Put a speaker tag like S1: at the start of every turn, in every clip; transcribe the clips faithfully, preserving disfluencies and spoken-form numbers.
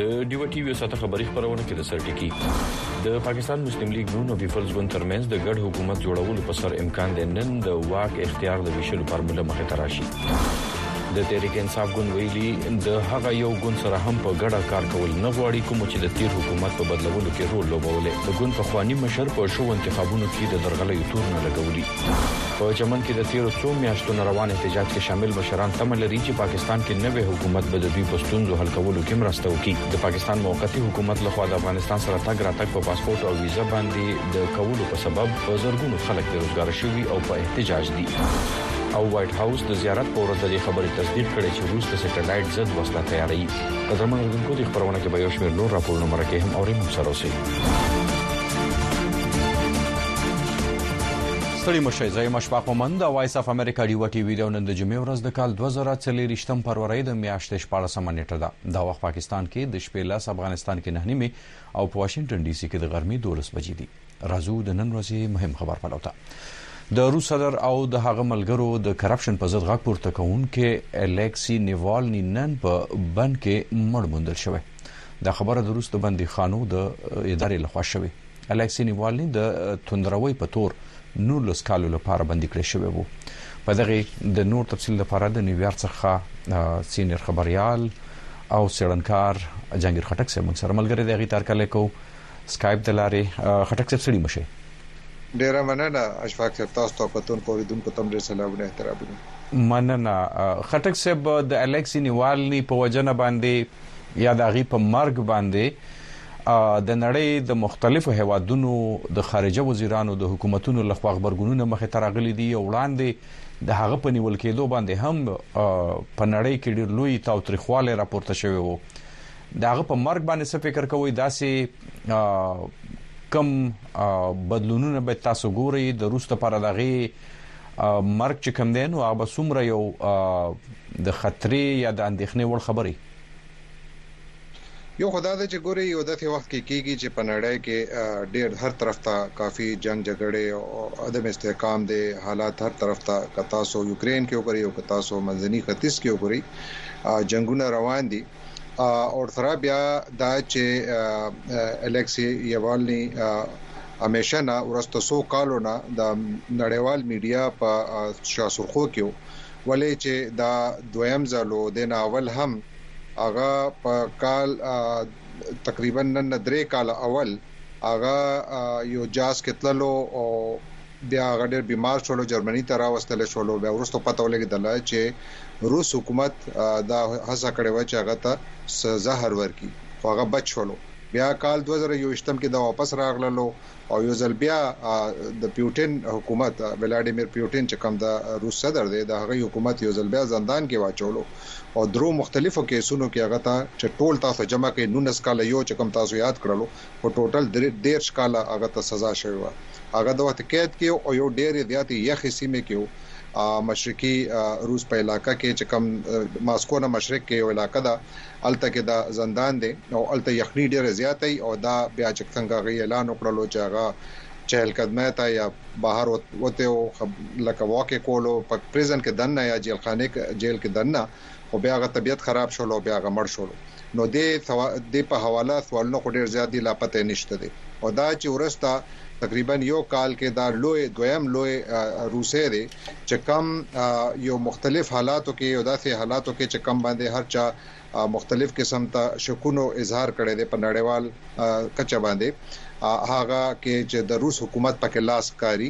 S1: د ډیو ټي وی ساته خبري خبرونه کې د سرټکی د پاکستان مسلم لیگ نون او پیپلز ګوند ترمنځ د ګډ حکومت جوړولو په سر امکان دی نن د واک اختیار د ویشلو فارموله مخه تراشي. د تحریک انصاف ګوند ویلي د هغه یو ګوند سره هم په ګډه کار کول نه غواړي کوم چې د تیر حکومت په بدلولو کې رول لوبولې. د ګوند په خواني مشر په شو انتخابونو کې د درغلې تور نه لګولي. په چمن کې د تیر څو میاشتو روان احتجاج کې شامل مشران تمه لري چې پاکستان کې نوې حکومت به د دوی په ستونزو حل کولو کې مرسته وکړي. د پاکستان موقتی حکومت لخوا د افغانستان سره تګ راتګ په پاسپورت او ویزا باندې د کولو په سبب په زرګونو خلک بیروزګار شوي او په احتجاج دي. او وایټ هاوس د زیارت په ورځ د خبرې تصدیق کړي چې روس د سټلایټ ضد وسله تیاروي. قدرمن غوښتونکو د خبرونه کې به یو شمېر نور راپورونه مرکه هم اوري هم سره اوسي.
S2: ستړي مشي زای مشفاق مومند د وایس اف امریکا ډیو ټي وی د نن د جمعې ورځ د کال دوه زره څلور فروری د میاشتې شپاړسمه نیټه ده. دا وخت پاکستان کې د شپې لاس افغانستان کې نه نیمه او په واشنگټن ډي سي کې د غرمې دولس بجې دي. راځو د نن ورځې مهم خبر پلوته. د روس صدر او د هغه ملګرو د کرپشن په ضد غږ پورته کوونکې الیکسی نیوالنی نن په بند کې مړ موندل شوی. دا خبره د روس د بندي خانو د ادارې لخوا شوی. الیکسی نیوالنی د توندروي په تور نورلس کالو لپاره بندي کړی شوی وو. په دغه د نور تفصیل لپاره د نیویارک څخه سینیر خبريال او سړنکار جنگیر خټک سره موږ سره ملګری دی. غي تار کله کو سکایپ دلاره خټک سره سړي مشه
S3: ډیره مننه اشفاق صاحب، تاسو ته پتون کوریدونکو تم ډیر سلامونه احترامونه.
S2: مننه خټک صاحب، د الیکسی نیوالنی په وجنه باندې یا د غي په مرګ باندې د نړۍ د مختلفو هیوادونو د خارجه وزیرانو د حکومتونو لخوا خبرګونونه مخه ترغلي دي او وړاندې د هغه په نیول کېدو باندې هم په نړۍ کې ډیر لوی تاوتریخواله راپورته شوی وو. داغه په مرګ باندې څه فکر کوئ؟ داسې کم بدلونونه به تاسو ګورئ د روس لپاره دغه مرګ چې کم دین او هغه څومره یو د خطرې یا د اندېښنې وړ خبري؟
S3: یو خدای دې چې ګوري یو دغه وخت کې کیږي چې په نړۍ کې ډېر هر طرف ته کافي جنگ جګړې او عدم استحکام دي، حالات هر طرف ته کتا سو یوکرين کې وګوري او کتا سو منځني ختیځ کې وګوري جنگونه روان دي. اور سره بیا دا چې الیکسی نیوالنی همیشه نه ورسته سو کالو نه د نړیوال میډیا په شاسوخو کې ولې چې دا دویم ځلو د ناول هم هغه په کال تقریبا نن درې کال اول هغه یو جاس کتللو او بیا غډر بیمار شولو، جرمني ته راوستل شولو. بیا ورسته پته ولګیدل چې روس حکومت دا هڅه کړې و چې هغه ته سزا ورکړي، خو هغه بچ شولو. بیا کال دوه زره یوویشتم کې دا واپس راغللو او یو ځل بیا د پیوټین حکومت ولادیمیر پیوټین چې کوم د روس صدر دی د هغه حکومت یو ځل بیا زندان کې واچولو او درو مختلفو کیسونو کې هغه ته چې ټول تاسو جمع کې نونس کال یو چې کوم تاسو یاد کړلو په ټوټل ډیر کال هغه ته سزا شوی و. هغه د وخت قید کې او یو ډیر زیاتې یخ سیمه کې مشرقي روس په علاقہ کې چې کوم ماسکو نه مشرق کې یو علاقہ ده، الته کې دا زندان دی او الته یخني ډیره زیاتې او دا بیا چې څنګه غي اعلان وکړلو چې هغه چهل قدمه ته یا بهر وته او لکه واقع کولو په پریزن کې دنه یا جیل خانه کې جیل کې دنه او بیا هغه طبيعت خراب شول او بیا هغه مړ شول. نو دې د په حواله سوالونه ډیر زیات دي، لا پته نشته دي. او دا چې ورسته تقریبا یو کال کې دا لوی دویم لوی روسي دی چې کم یو مختلف حالاتو کې یو داسې حالاتو کې چې کم باندې هر چا مختلف قسم ته شکونو اظهار کړي دي په نړیوال کچه باندې. هغه کې چې د روس حکومت پکې لاس کاری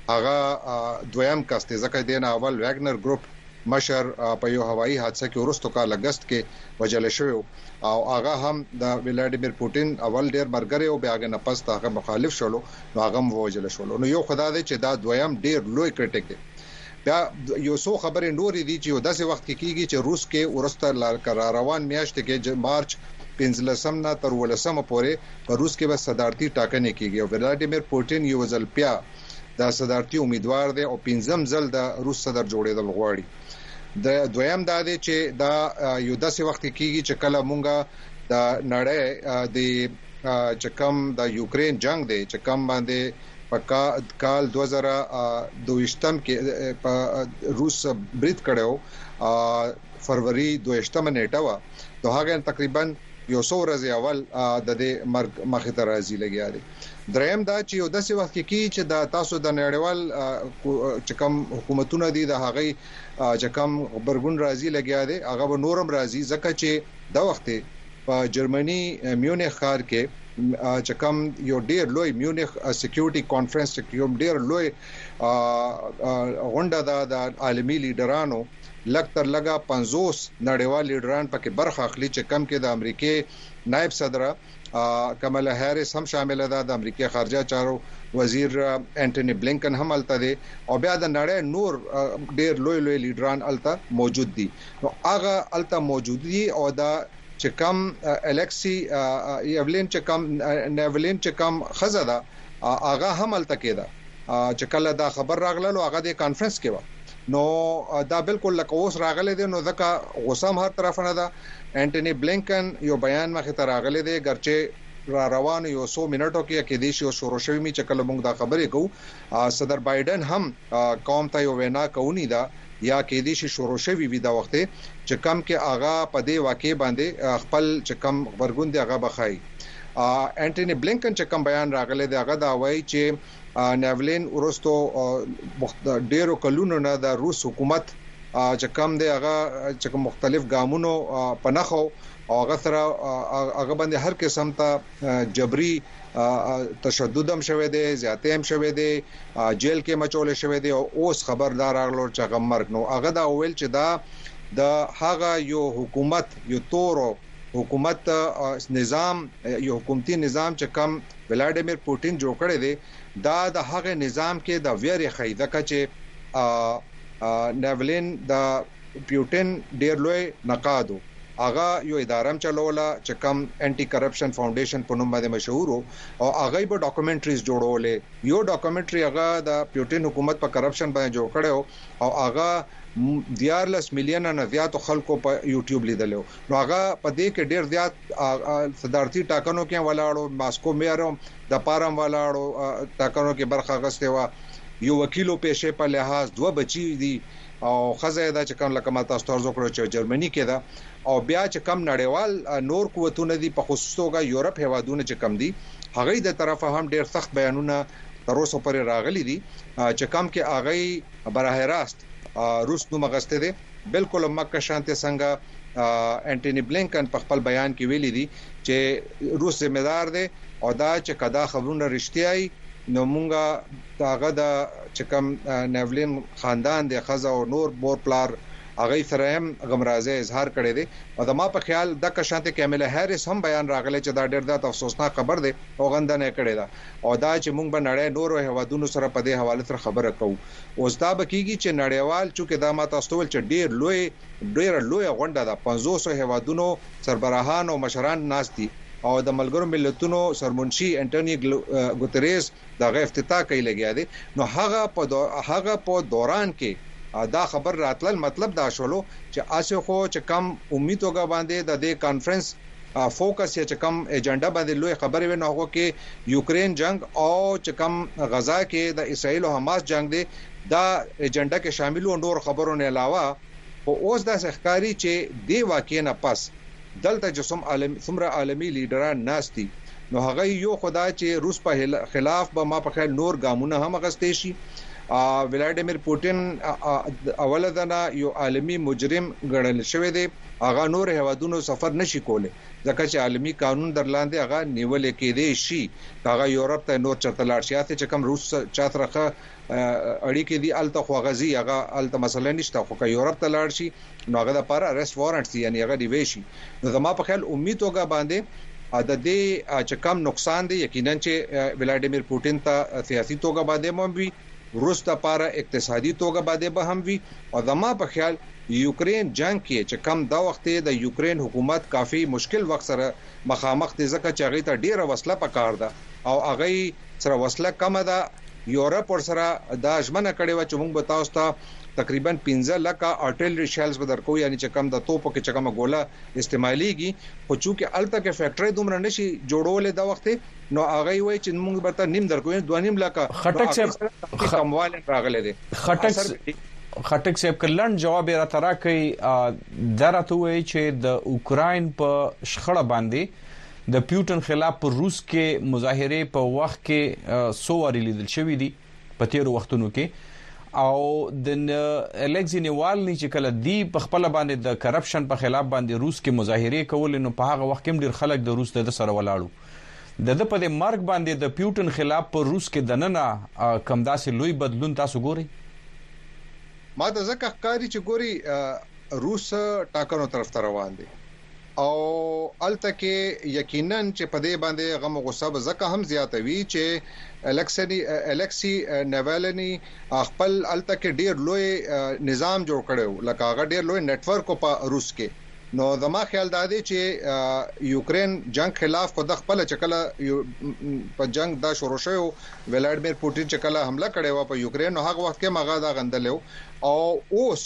S3: هغه دویم کاسته ځکه دین اول ویګنر ګروپ مشر په یو هوایي حادثه کې ورستو کال اگست کې وجل شو او هغه هم د ولادیمیر پوتین اول ډیر مرګره او بیا نه پس هغه مخالف شولو نو هغه وجل شولو. نو یو خدای دې چې دا دویم ډیر لوی کریټیک دی. بیا یو څو خبرې نورې دي چې داسې وخت کې کیږي چې روس کې ورسته لار قرار روان میاشت کې مارچ پنځلسم نه تر ولسمه پورې په روس کې به صدارتي ټاکنې کیږي او ولادیمیر پوتین یو ځل بیا د صدارتي امیدوار دی او پنځم ځل د روس صدر جوړېدل غواړي. د دویم دا دی چې دا یو داسې وخت کېږي چې کله مونږه د نړۍ د چې کوم د یوکرين جنگ دی چې کوم باندې په کال دوه زره دوهشتم کې په روس برید کړو فروری دوهشتم نیټه وا د هغه تقریبا یو څو ورځې اول د دې مرګ مخې ته راځي لګیا دي. دریم دا چې یو داسې وخت کې کی چې د تاسو د نړیوال چې کوم حکومتونه دي د هغه چې کوم خبرګون راځي لګیا دي هغه به نورم راځي ځکه چې د وخت په جرمني میونخ ښار کې چې کوم یو ډیر لوی میونخ سکیورټي کانفرنس کې یو ډیر لوی غونډه د عالمي لیډرانو لکتر لگا پنځوس نړیوال لیډران پکې برخه اخلي چې کم کې د امریکای نائب صدر کمالا هریس هم شامل ده, د امریکای خارجه چارو وزیر انټونی بلینکن هم الته دي او بیا د نړۍ نور ډیر لوی لوی لیډران الته موجود دي. نو هغه الته موجود دي او دا چې کم الکسی یولین چې کم نیولین چې کم خزاده هغه هم الته کېده چې کله دا خبر راغله هغه د کانفرنس کې و. نو دا بالکل لکه اوس راغله دي نو ځکه غوسام هر طرف نه ده. انټونی بلینکن یو بیان مخې ته راغله دي ګرچه را روان یو څو منټو کې کې دي شو شروع شوی می چې کله موږ دا خبرې کوو صدر بایدن هم قوم ته یو وینا کوي دا یا کې دي شروع شوی وي دا وخت چې کم کې اغا په دې واقع باندې خپل چې کم ورګون دی هغه بخای. انټونی بلینکن چې کم بیان راغله دی هغه دا وایي چې نیولین ورستو ډیرو کلونو نه د روس حکومت چې کم دی هغه چې مختلف ګامونو پناخو او هغه سره هغه باندې هر قسم ته جبري تشدد هم شوه دي, زیاتې هم شوه دي, جیل کې مچول شوه دي او اوس خبردار راغلو چې هغه مرګ نو هغه دا ویل چې دا د هغه یو حکومت یو تورو حکومت نظام یو حکومتي نظام چې کم ولادیمیر پوتین جوړ کړی دی دا د هغه نظام کې د ویری خیده کچې نیولین د پیوټین ډیر لوی نقادو هغه یو ادارم چلوله چې کم انټي کرپشن فاونډیشن په نوم باندې مشهور او هغه به ډاکومنټریز جوړولې. یو ډاکومنټری هغه د پیوټین حکومت په کرپشن باندې جوړ کړو او هغه دیارلس میلیون نه زیات خلکو په یوټیوب لیدلو. نو هغه په دې کې ډیر زیات صدارتي ټاکنو کې ولاړو, ماسکو میارو د پارم ولاړو ټاکنو کې برخه غسته و, یو وکیلو پېښه په لحاظ دوه بچی دي او خزه دا چې کوم لکه ما تاسو تاسو کړو چې جرمني کې دا او بیا چې کم نړیوال نور قوتونه دي په خصوص توګه یورپ هوادونه چې کم دي هغه د طرفه هم ډیر سخت بیانونه تر اوسه پورې راغلي دي چې کم کې هغه براه راست روس نو مغسته دي. بالکل مکه شانته څنګه انټونی بلینکن په خپل بیان کې ویلي دي چې روس ذمہ دار دي او دا چې کدا خبرونه رښتیاي نو مونږه داغه د چکم نیولین خاندان د خزا او نور بور پلار هغه سره هم غمرازه اظهار کړی دی او د ما په خیال د کشانته کامله هریس هم بیان راغلی چې دا ډېر د افسوسناک خبر دی او غندنه کړی دا او دا چې مونږ به نړۍ نور هوادونو سره په دې حواله سره خبره کوو. اوس دا بکیږي چې نړیوال چې دا ما تاسو ول چې ډېر لوی ډېر لوی غونډه ده پنځوس هوادونو سربراهان او مشران ناس دي او د ملګرو ملتونو سرمنشي انټونی ګوتریز دغه افتتاح کوي لګیا دي. نو هغه په هغه په دوران کې دا خبر راتل مطلب دا شولو چې اسه خو چې کم امید وګا باندې د دې کانفرنس فوکس یا چې کم ایجنډا باندې لوی خبرې ونه هغه کې یوکرين جنگ او چې کم غزا کې د اسرائیل او حماس جنگ دی دا ایجنډا کې شامل و نور خبرونه علاوه او اوس د ښکاری چې دی واقع نه پس دلته جسم عالم څومره عالمي لیډران ناشتي نو هغه یو خدا چې روس په خلاف به ما په خیال نور ګامونه هم غستې شي. ولادیمیر پوتین اوله دنا یو عالمی مجرم ګڼل شوی دی هغه نور هوادونو سفر نشي کوله ځکه چې عالمی قانون درلاندې هغه نیول کېدی شي هغه یورپ ته نور چرته لاړ شي چې کوم روس چاترخه اړیکې دی الته خو غزي هغه الته مسله نشته خو یورپ ته لاړ شي نو هغه د پاره ارست وارنټ یعنی هغه دی وشي. نو زما په خیال امید وګا باندې د دې چې کم نقصان دی یقینا چې ولادیمیر پوتین ته سیاسي توګه باندې مو روس ته پاره اقتصادي توګه باندې به هم وي او زما په خیال یوکرين جنگ کې چې کم دا وخت د یوکرين حکومت کافي مشکل وخت سره مخامخ دي ځکه چې هغه ته ډیره وسله پکار ده او هغه سره وسله کم ده. یورپ ور سره د ژمنه کړي و چې موږ به تاسو ته تقریبا پنځه لکه ارټلری شیلز به درکو یعنی چې کم د توپو کې چې کم ګوله استعماليږي خو چې الته کې فیکټری دومره نشي جوړولې د وخت نو هغه وای چې موږ به ته نیم درکو دوه نیم لکه
S2: خټک څه
S3: کمواله راغله دي
S2: خټک خټک صاحب کلن جواب را ترا کوي درته وی چې د اوکراین په شخړه باندې د پیوټن خلاف په روس کې مظاهره په وخت کې سووري لیدل شوې دي په تیر وختونو کې او د الکسی نیوالني چې کله دی په خپل باندې د کرپشن په خلاف باندې روس کې مظاهره کول نو په هغه وخت کې ډیر خلک د روس د سره ولاړو د د په د مرګ باندې د پیوټن خلاف په روس کې دننه کم داسې لوی بدلون تاسو ګوري
S3: ما ته ځکه ښکاري چې ګوري روس ټاکنو طرف ته روان دي او الته کې یقینا چې په دې باندې غم غصه به ځکه هم زیاتوي چې الکسنی الکسی نیوالنی خپل الته کې ډیر لوی نظام جوړ کړو لکه هغه ډیر لوی نتورک په روس کې نو زما خیال دا دی چې یوکرين جنگ خلاف خو د خپل چکله په جنگ دا شروع شو ولادیمیر پوتین چکله حمله کړې و په یوکرين نو هغه وخت کې مغا دا غندلو او اوس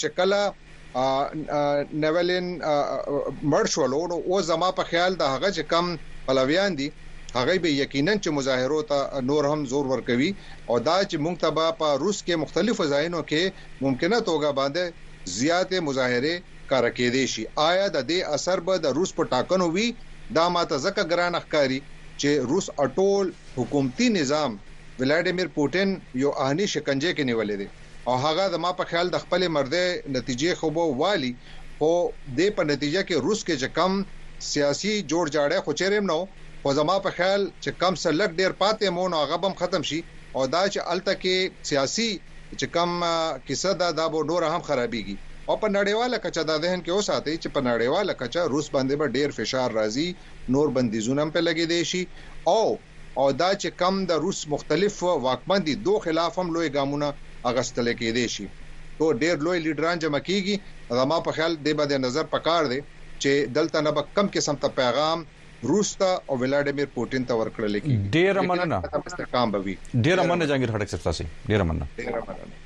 S3: چکله نیولین مرشولو نو او زما په خیال دا هغه چې کم پلویان دي هغه به یقینا چې مظاهرو ته نور هم زور ورکوي او دا چې موږ ته په روس کې مختلفو ځایونو کې ممکنه توګه باندې زیاتې مظاهره کار کېدې شي آیا د دې اثر به د روس په ټاکنو وي دا ماته ځکه ګران ښکاری چې روس اټول حکومتي نظام ولادیمیر پوتین یو اهنی شکنجه کې نیولې دي او هغه د ما په خیال د خپل مرده نتیجې خو به والی او د په نتیجه کې روس کې چې کم سیاسي جوړ جاړه خو چیرېم نو خو زما په خیال چې کم سلک ډیر پاتې مون هغه بم ختم شي او دا چې الته کې سیاسي چې کم کیسه دا د بورډور هم خرابيږي او په نړیواله کچه دا ذهن کې اوساتې چې په نړیواله کچه روس باندې به ډیر فشار راځي نور بندیزونه په لګې دي شي او او دا چې کم د روس مختلف واکمن دي دوه خلاف هم لوی ګامونه اغستل کېدې شي تو ډېر لوی لیډران جمع کیږي زما په خیال دی باندې نظر پکار دی چې دلته نه به کم قسم ته پیغام روس ته او ولادیمیر پوتین ته ورکړل کېږي
S2: ډېر مننه
S3: استحکام به وي
S2: ډېر مننه جهانگیر خټک صاحب تاسو ډېر مننه
S3: ډېر مننه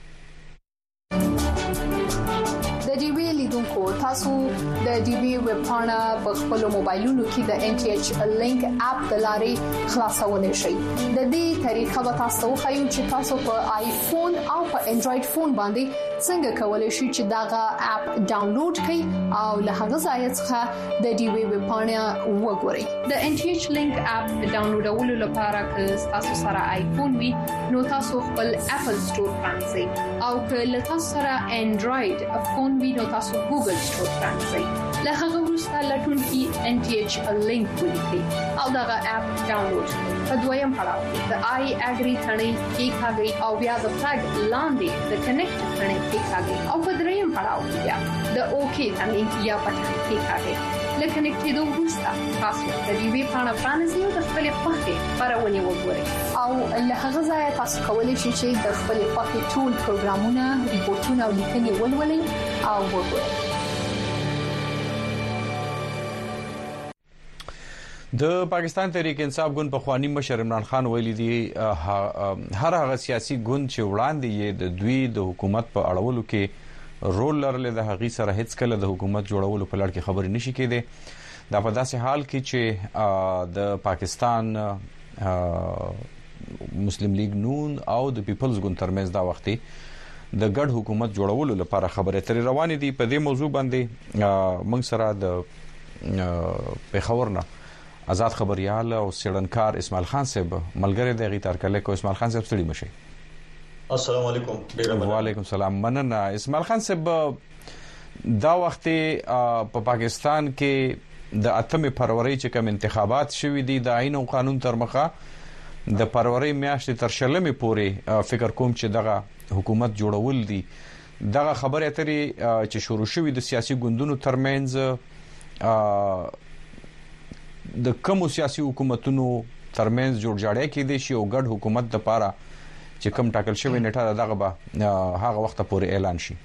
S4: د ډي وی لیدونکو تاسو د ډي وی ویب پاڼه په خپل موبایلونو کې د ان ټي ایچ لینک اپ د لارې خلاصولای شئ د دې طریقه به تاسو خو چې تاسو په آیفون او په انډراید فون باندې څنګه کولای شئ چې داغه اپ ډاونلوډ کړئ او له هغه ځای څخه د ډي وی ویب پاڼه وګورئ د ان ټي ایچ لینک اپ ډاونلوډولو لپاره که تاسو سره آیفون وي نو تاسو خپل اپل سٹور پرانځئ او که له تاسو سره انډراید فون وي نو تاسو ګوګل سٹور پرانځئ له هغه وروسته لټون کې ان ټي ایچ لینک ولیکئ او دغه اپ ډاونلوډ کړئ په دویم پړاو د آی اګری ثنې کې ښاغلي او بیا د فلګ لاندې د کنیکټ ثنې کې ښاغلي او په دریم پړاو کې بیا د اوکی ثنې یا پټ کې ښاغلي لکه نکټېدو وروسته تاسو د دې وی پاڼه پرانیزئ او د خپل خوښې خبرونه وګورئ او له هغه ځایه تاسو کولی شئ چې د خپل خوښې ټول پروګرامونه ریپورتونه او لیکنې ولولئ او وګورئ
S2: د پاکستان تحریک انصاف ګوند په خوانی مشر عمران خان ویلي دي هر هغه سیاسي ګوند چې وړاندې یې د دوی د حکومت په اړولو کې رول لرل د هغې سره هیڅ کله د حکومت جوړولو په لړ کې خبرې نشي کېدې دا په داسې حال کې چې د پاکستان مسلم لیگ نون او د پیپلز ګوند ترمنځ دا وختي د ګډ حکومت جوړولو لپاره خبرې اترې روانې دي په دې موضوع باندې موږ سره د پیښور نه آزاد خبريال او سړنکار اسماعیل خان صاحب ملګری د غی ترکله کو اسماعیل خان صاحب ستړي مشي
S5: السلام علیکم ډیر مننه
S2: وعلیکم السلام مننه اسماعیل خان صاحب دا وخت په پاکستان کې د اتمه فروری چې کوم انتخابات شوي دي د عین او قانون تر مخه د فروری میاشتې تر شلمې پورې فکر کوم چې دغه حکومت جوړول دي دغه خبره اترې چې شروع شوي د سیاسي ګوندونو ترمنځ د کوم سیاسي حکومتونو ترمنځ جوړ جاړی کې دي شي او ګډ حکومت د پاره چې کوم ټاکل شوی نیټه دغه به هغه وخت پورې اعلان شي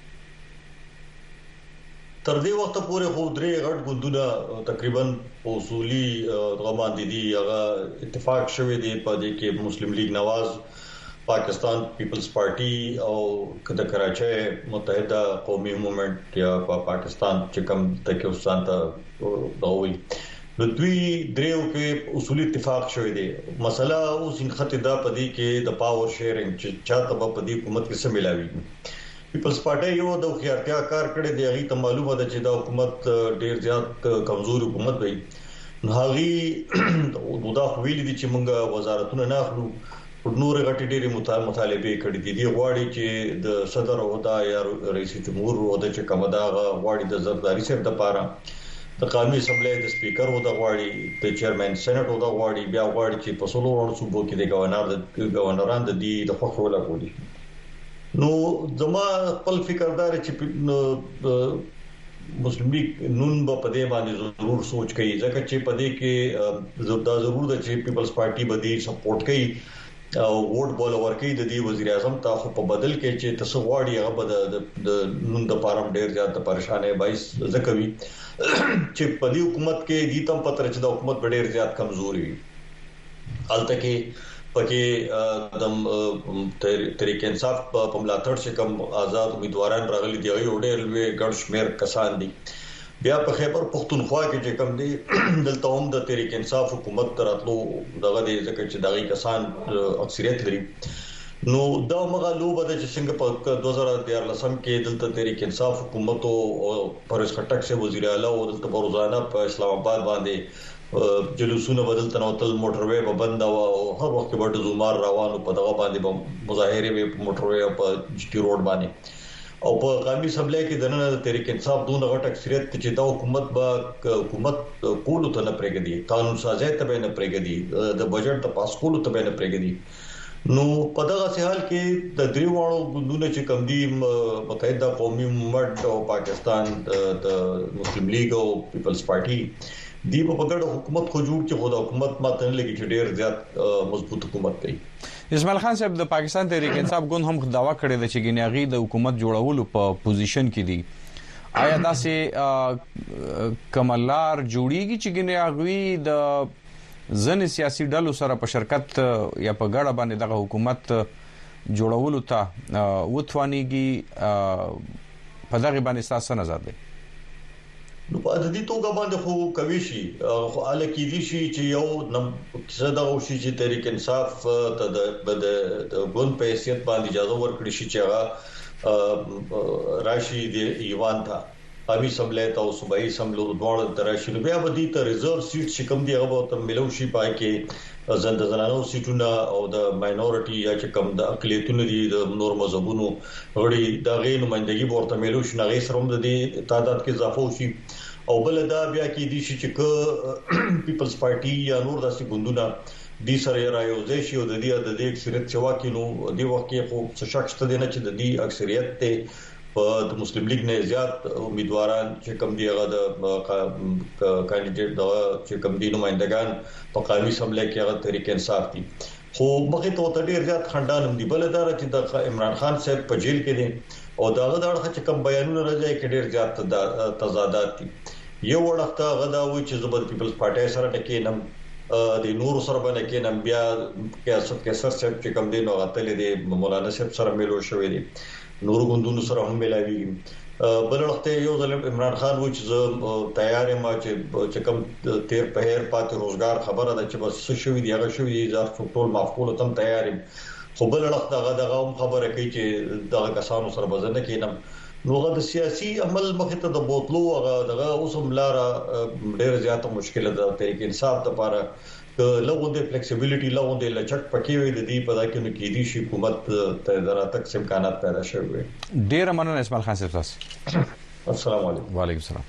S5: تر دې وخت پورې خو درې غټ ګوندونه تقریبا اصولي غمان دي هغه اتفاق شوی دی په دې کې مسلم لیگ نواز پاکستان پیپلز پارټي او د کراچۍ متحده قومي موومېنټ یا پاکستان چې کوم تکوسان ته دوی نو دوی دریو کې اصولي اتفاق شوی دی مسله اوس ان خطه دا پدې کې د پاور شیرینګ چې چاته په دې حکومت کې سم ملاوي پیپلز پارټي یو د خیارتیا کار کړی دی هغه ته معلومه ده چې دا حکومت ډیر زیات کمزور حکومت وي هغه دا ویل دي چې موږ وزارتونه نه اخلو نور غټي ډېری مطالبه کړې دي دی غواړي چې د صدر عہده یا رئیس جمهور عہده چې کومه دا غواړي د زرداری صاحب د پاره د قانوني اسمبلی د سپیکر عہده غواړي د چیرمن سېنات عہده غواړي بیا غواړي چې په څلور ورځو صوبو کې د گورنر د گورنران د دې د خپل ولا کوي نو زما خپل فکردار چې مسلم لیگ نون په پدې باندې ضرور سوچ کوي ځکه چې پدې کې زړه ضرور ده چې پیپلز پارټي باندې سپورټ کوي او ووټ بول ورکړي د دې وزیر اعظم ته خو په بدل کې چې تاسو غواړي هغه به د نون د پارم ډیر زیات پریشانې بایس زکوي چې په دې حکومت کې دې تم پتر چې د حکومت ډیر زیات کمزوري الته کې پکې د طریق انصاف په ملاتړ چې کوم آزاد امیدواران راغلي دی یو ډېر لوی ګڼ شمېر کسان دي بیا په خیبر پختونخوا کې چې کوم دي دلته هم د طریق انصاف حکومت تراتلو دغه د ځکه چې دغه کسان اکثریت لري نو دا مغه لوبه د څنګه په دوه زره دیارلسم کې دلته طریق انصاف حکومت او پرس خټک سے وزیر اعلی او دلته روزانه په اسلام آباد باندې جلوسونه بدل تنوتل موټروي به بند او هر وخت به د زمار روانو په دغه باندې مظاهره به موټروي په جی ټي روډ باندې او په قومي اسمبلی کې دنه د طریق انصاف دونه غټ اکثریت چې دا حکومت به حکومت کولو ته نه پرېږدي قانون سازي ته به نه پرېږدي د بجټ ته پاس کولو ته به نه پرېږدي نو په دغه حال کې د دریوانو ګوندونو چې کوم دي متحده قومي مومنټ او پاکستان د مسلم لیگ او پیپلز پارټي دی په پګړو حکومت خو جوړ چې خو د حکومت ماته نه لګي چې ډیر زیات مضبوط حکومت کوي
S2: اسماعیل خان صاحب د پاکستان تحریک انصاف ګوند هم دعوا کړې ده چې ګنیاغي د حکومت جوړولو په پوزیشن کې دي آیا داسې کملار جوړیږي چې ګنیاغي د ځن سیاسي ډلو سره په شرکت یا په ګډه باندې د حکومت جوړولو ته وتوانيږي په دغه باندې تاسو نظر دی
S5: نو په دې توګه باندې خو کوي شي خو اله کې دي شي چې یو نم څه دا او شي چې طریق انصاف ته د ګوند په حیثیت باندې اجازه ورکړي شي چې هغه راشي د ایوان ته قومي اسمبلی ته او صوبایي اسمبلی دوه تراشي بیا به دي ته ریزرو سیټ چې کوم دی هغه ته ملو شي پای کې زند زنانو سیټونه او د ماینورټي یا چې کوم د اقلیتونو دي د نور مذهبونو غړي د غیر نمائندګي ورته ملو شي نه غیر سره د دې تعداد کې اضافه وشي او بل دا بیا کې دي چې ک پیپلز پارټي یا نور داسې ګوندونه دي سره رايوځي شي او د دې د دې اکثریت چې واکینو دی وخت کې خو څه شک شته نه چې د دې اکثریت ته په د مسلم لیگ نه زیات امیدواران چې کوم دی هغه د کاندیدټ د چې کوم دی نمائندگان په قومي اسمبلی کې هغه طریق انصاف دي خو مخې ته ډیر زیات خندان هم دي بل دا چې د عمران خان صاحب په جیل کې دي او دا غواړي چې کوم بیانونه راځي کې ډیر زیات تضادات دي یو وړخته غدا وي چې زبر پیپلز پارټي سره ټکینم د نور سره باندې کې نم بیا کې سب کې سر صاحب چې کوم دی نو غتل دي مولانا صاحب سره ملو شوې دي نور غوندونو سره هم ملاوي بل وخت یو ځل عمران خان و چې تیار ما چې کوم تیر په هر پاتې روزګار خبره ده چې بس څه شوی دی هغه شوی دی ځکه ټول معقول تم تیار خو بل وخت هغه دغه خبره کوي چې دغه کسانو سره بزنه کینم نو غو د سیاسي عمل مخه ته د بوتلو هغه دغه اوس هم لاره ډېر زیاته مشکله ده طریق انصاف لپاره لغون د فلیکسیبিলিټي لغون د لچک پکې وي د دې په دا کې نو کې دي شي حکومت ته دراتک امکانات پیدا شوي
S2: ډېر مننه اسماعیل خان صاحب
S5: السلام علیکم
S2: وعلیکم السلام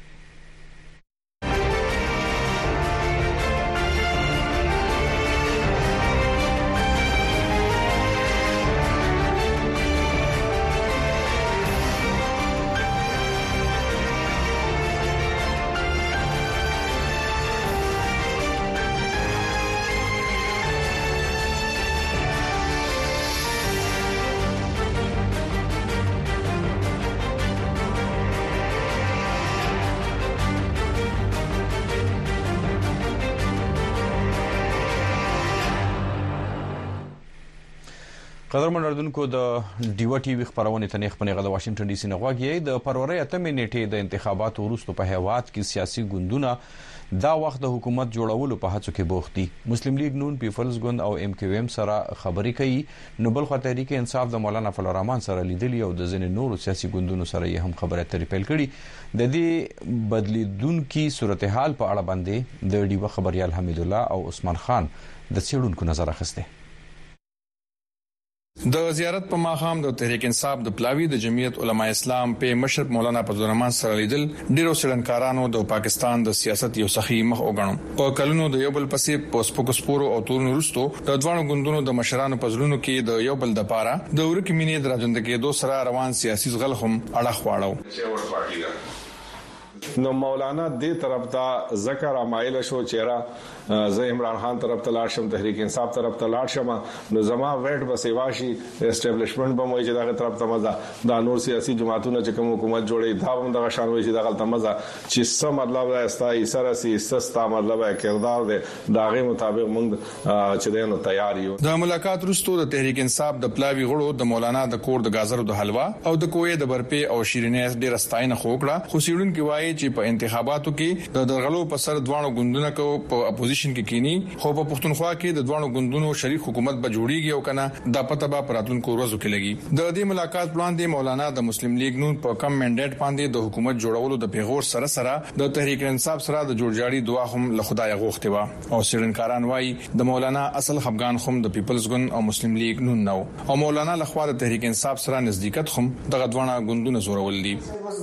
S2: قدرمن اردوونکو د ډیو ټي وی خبرونه ته خپل غو واشنگټن ډي سي نه غواګي د فروری اتمه نیټه د انتخاباتو وروسته په هیواد کې سیاسي ګوندونه دا وخت د حکومت جوړولو په هڅو کې بوخت دي. مسلم لیگ نون، پیپلز ګوند او ام کیو ایم سره خبرې کوي. نو بل خو تحریک انصاف د مولانا فضل الرحمن سره لیدلی او د ځینې نورو سیاسي ګوندونو سره یې هم خبرې اترې پیل کړي. د دې بدلیدونکو صورتحال په اړه باندې د ډیوه خبريال حمید الله او عثمان خان د څېړونکو نظر اخیسته.
S6: د زیارت په ماخام د تحریک انصاف د پلاوی د جمعیت علما اسلام په مشر مولانا فضل الرحمن سره لیدل ډیرو سړنکارانو د پاکستان د سیاست یو سخی مخ وګڼو. په کلونو د یو بل پسې پوسپوک سپورو او تورن رستو د ځوانو ګوندونو د مشرانو په ځلونو کې د یو بل د پاره د ورک مینې د راجند کې دوه سره روان سیاسي زغل هم اړه خواړو.
S7: نو مولانا دې طرف ته ذکر امایل شو چیرې زه عمران خان طرف ته لاړ شم، تحریک انصاف طرف ته لاړ شم، نو زما ویټ به سیواشي اسټابلیشمنت به موي چې دغه طرف ته مزه دا نور سیاسي جماعتونه چې کوم حکومت جوړي دا هم دغه شان وي چې دغه ته مزه چې څه مطلب راستای سره سي سستا مطلب کردار دی داغه مطابق موږ چې دینو تیار یو.
S6: د ملاقات وروسته د تحریک انصاف د پلاوی غړو د مولانا د کور د گازرو د حلوا او د کوې د برپې او شیرینې ډیر ستاینه خوکړه. خو سیډون کې وایي چې په انتخاباتو کې د درغلو په سر دوانو ګوندونو کو په اپوزیشن کې کینی، خو په پښتونخوا کې د دوانو ګوندونو شریک حکومت به جوړیږي او کنه د پته به پراتونکو ورځو کې لګي. د دې ملاقات وړاندې مولانا د مسلم لیگ نون په کم منډیټ باندې د حکومت جوړولو د پیغور سره سره د تحریک انصاف سره د جوړجاړي دعا هم له خدای غوښتي و. او سړنکاران وایي د مولانا اصل خفغان هم د پیپلز ګوند او مسلم لیگ نون نو او مولانا له خوا د تحریک انصاف سره نزدېکت هم دغه دوانه ګوندونه زورول دي.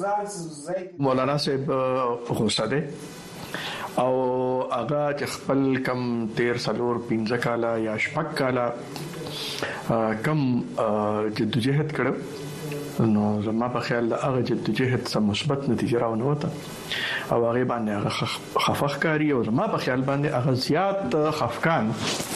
S8: مولانا صاحب غوسه ده او هغه چې خپل کم تیر سلور پنځه کاله یا شپږ کاله کم جدوجہد کړو، نو زما په خیال دا هغه جدوجہد سم مثبت نتیجه راونه وته او هغه باندې هغه خفخ کاری او زما په خیال باندې هغه زیات خفقان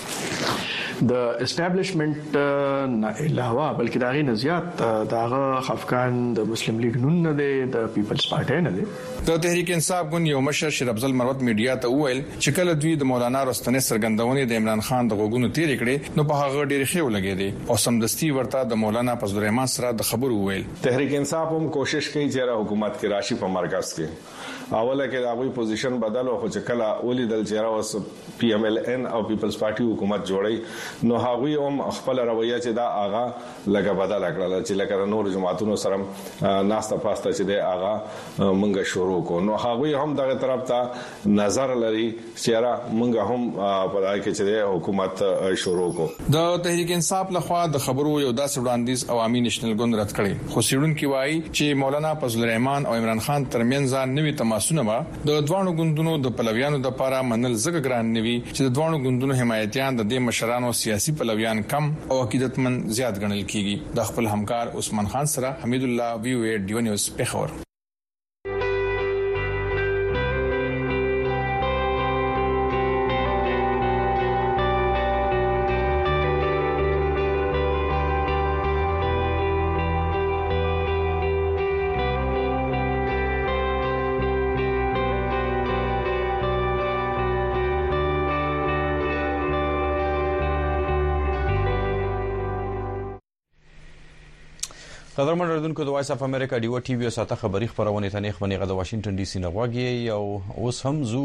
S8: د اسټابلیشمنت نه علاوه بلکې دا غي نه زیات داغه خفقان د مسلم لیگ نون نه دی، د پیپلز پارټي نه دی.
S6: د تحریک انصاف ګوند یو مشر شیر افضل مروت میډیا ته وویل چې کله دوی د مولانا رستنې سرګندونې د عمران خان د غوګونو تیر کړي نو په هغه ډیر خېو لګې دي او سمدستي ورته د مولانا فضل الرحمن سره د خبرو وویل.
S7: تحریک انصاف هم کوشش کوي چې حکومت کې راشي په مرکز کې اوله کې دا غوي پوزیشن بدل او چې کله ولیدل چې راوس پی ایم ال ان او پیپلز پارټي حکومت جوړي نو هغه هم خپل رویه چې دا آغا لګه بدل کړل چې لکه نور جماعتونو سره ناسته پاسته چې دا آغا منګه شروع کو. نو هغه هم دغه طرف ته نظر لري چې را منګه هم په دای کې چې حکومت شروع کو.
S6: د تحریک انصاف لخوا د خبرو یو داسې وړاندیز عوامي نېشنل ګوند رد کړي، خو سیډون کې وایي چې مولانا فضل الرحمن او عمران خان ترمنځ نوې تماسونه ما د دوانو ګوندونو د پلویانو د لپاره منل زګ ګران نوي چې د دوانو ګوندونو حمایتيان د دې مشرانو سیاسي پلویان کم او عقیدتمن زیات ګڼل کیږي. د خپل همکار عثمان خان سره حمید الله وی وی ډیو نیوز پیښور.
S2: قدرمن ردونکو د وایس اف امریکا ډیو ټي وی ساته خبري خبرونه ته نه خبري غد واشنگټن ډي سي نه غواګي او اوس هم زو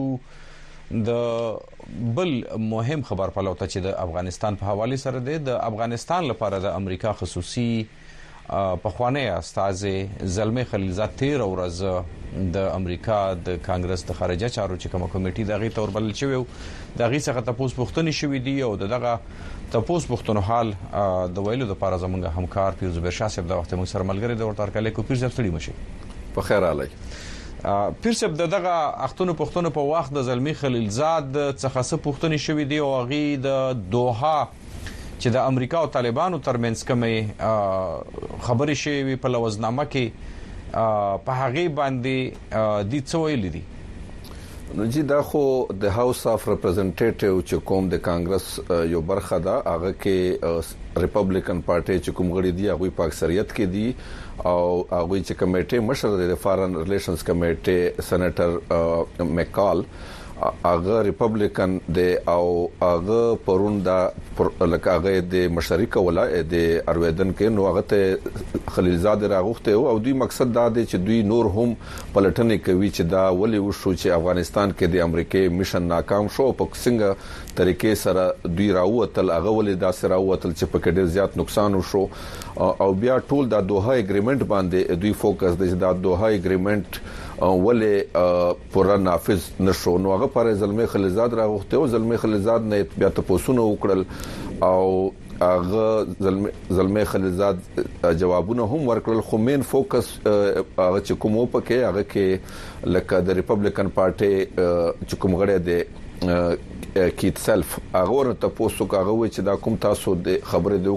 S2: د بل مهم خبر پلوته چې د افغانستان په حواله سره د افغانستان لپاره د امریکا خصوصي پخوانی استاذ زلمه خلیلزاد تیر ورځ د امریکا د کانګرس د خارجه چارو چې کوم کمیټي دغه تور بل شوی دغه څخه تاسو پوښتنه شوې دي او دغه تاسو پوښتنه حال د ویلو د لپاره زمونږ همکار پیرز برشا صاحب د وخت موږ سره ملګری د ورته کله کو پیرز ستړي مشي
S9: په خیر علي
S2: پیرز دغه اختونو پوښتنه په وخت د زلمه خلیلزاد څخه څه پوښتنه شوې دي او غي د دوحه چې د امریکا او طالبانو ترمنځ کومه خبرې شوې په لوزنامه کې په هغه باندې د څه ویل دي.
S9: نو جی دا خو د هاوس اف ریپرزنټیټیو چې کوم د کانګرس یو برخه ده هغه کې ریپبلیکن پارټي چې کوم غړي دي هغه په اکثریت کې دي او هغه چې کمیټه مشر د فارن ریلیشنز کمیټه سېنیټر میکال هغه ریپبلیکن د او هغه پروندا لکه هغه د مشرک ولای د ارویدن کې نو هغه ته خلیلزاد راغوخته او دوی مقصد دا دی چې دوی نور هم پلټنې کوي چې دا ولې وشو چې افغانستان کې د امریکای میشن ناکام شو په څنګه طریقې سره دوی راووتل هغه ولې دا سره راووتل چې په کې ډیر زیات نقصان وشو او بیا ټول دا دوه اګریمنت باندې دوی فوکس دي چې دا دوه اګریمنت ولې پورا نافذ نشو نو هغه پر زلمي خلیلزاد راغوخته او زلمي خلیلزاد نه بیا تاسو نو وکړل او هغه زلمي خلیلزاد جوابونه هم ورکړل خو مین فوکس هغه چې کوم پکې هغه کې لکه د ریپبلیکن پارټي چې کوم غړي د کیت سلف هغه ورته پوسټ کوي چې دا کوم تاسو د خبرې د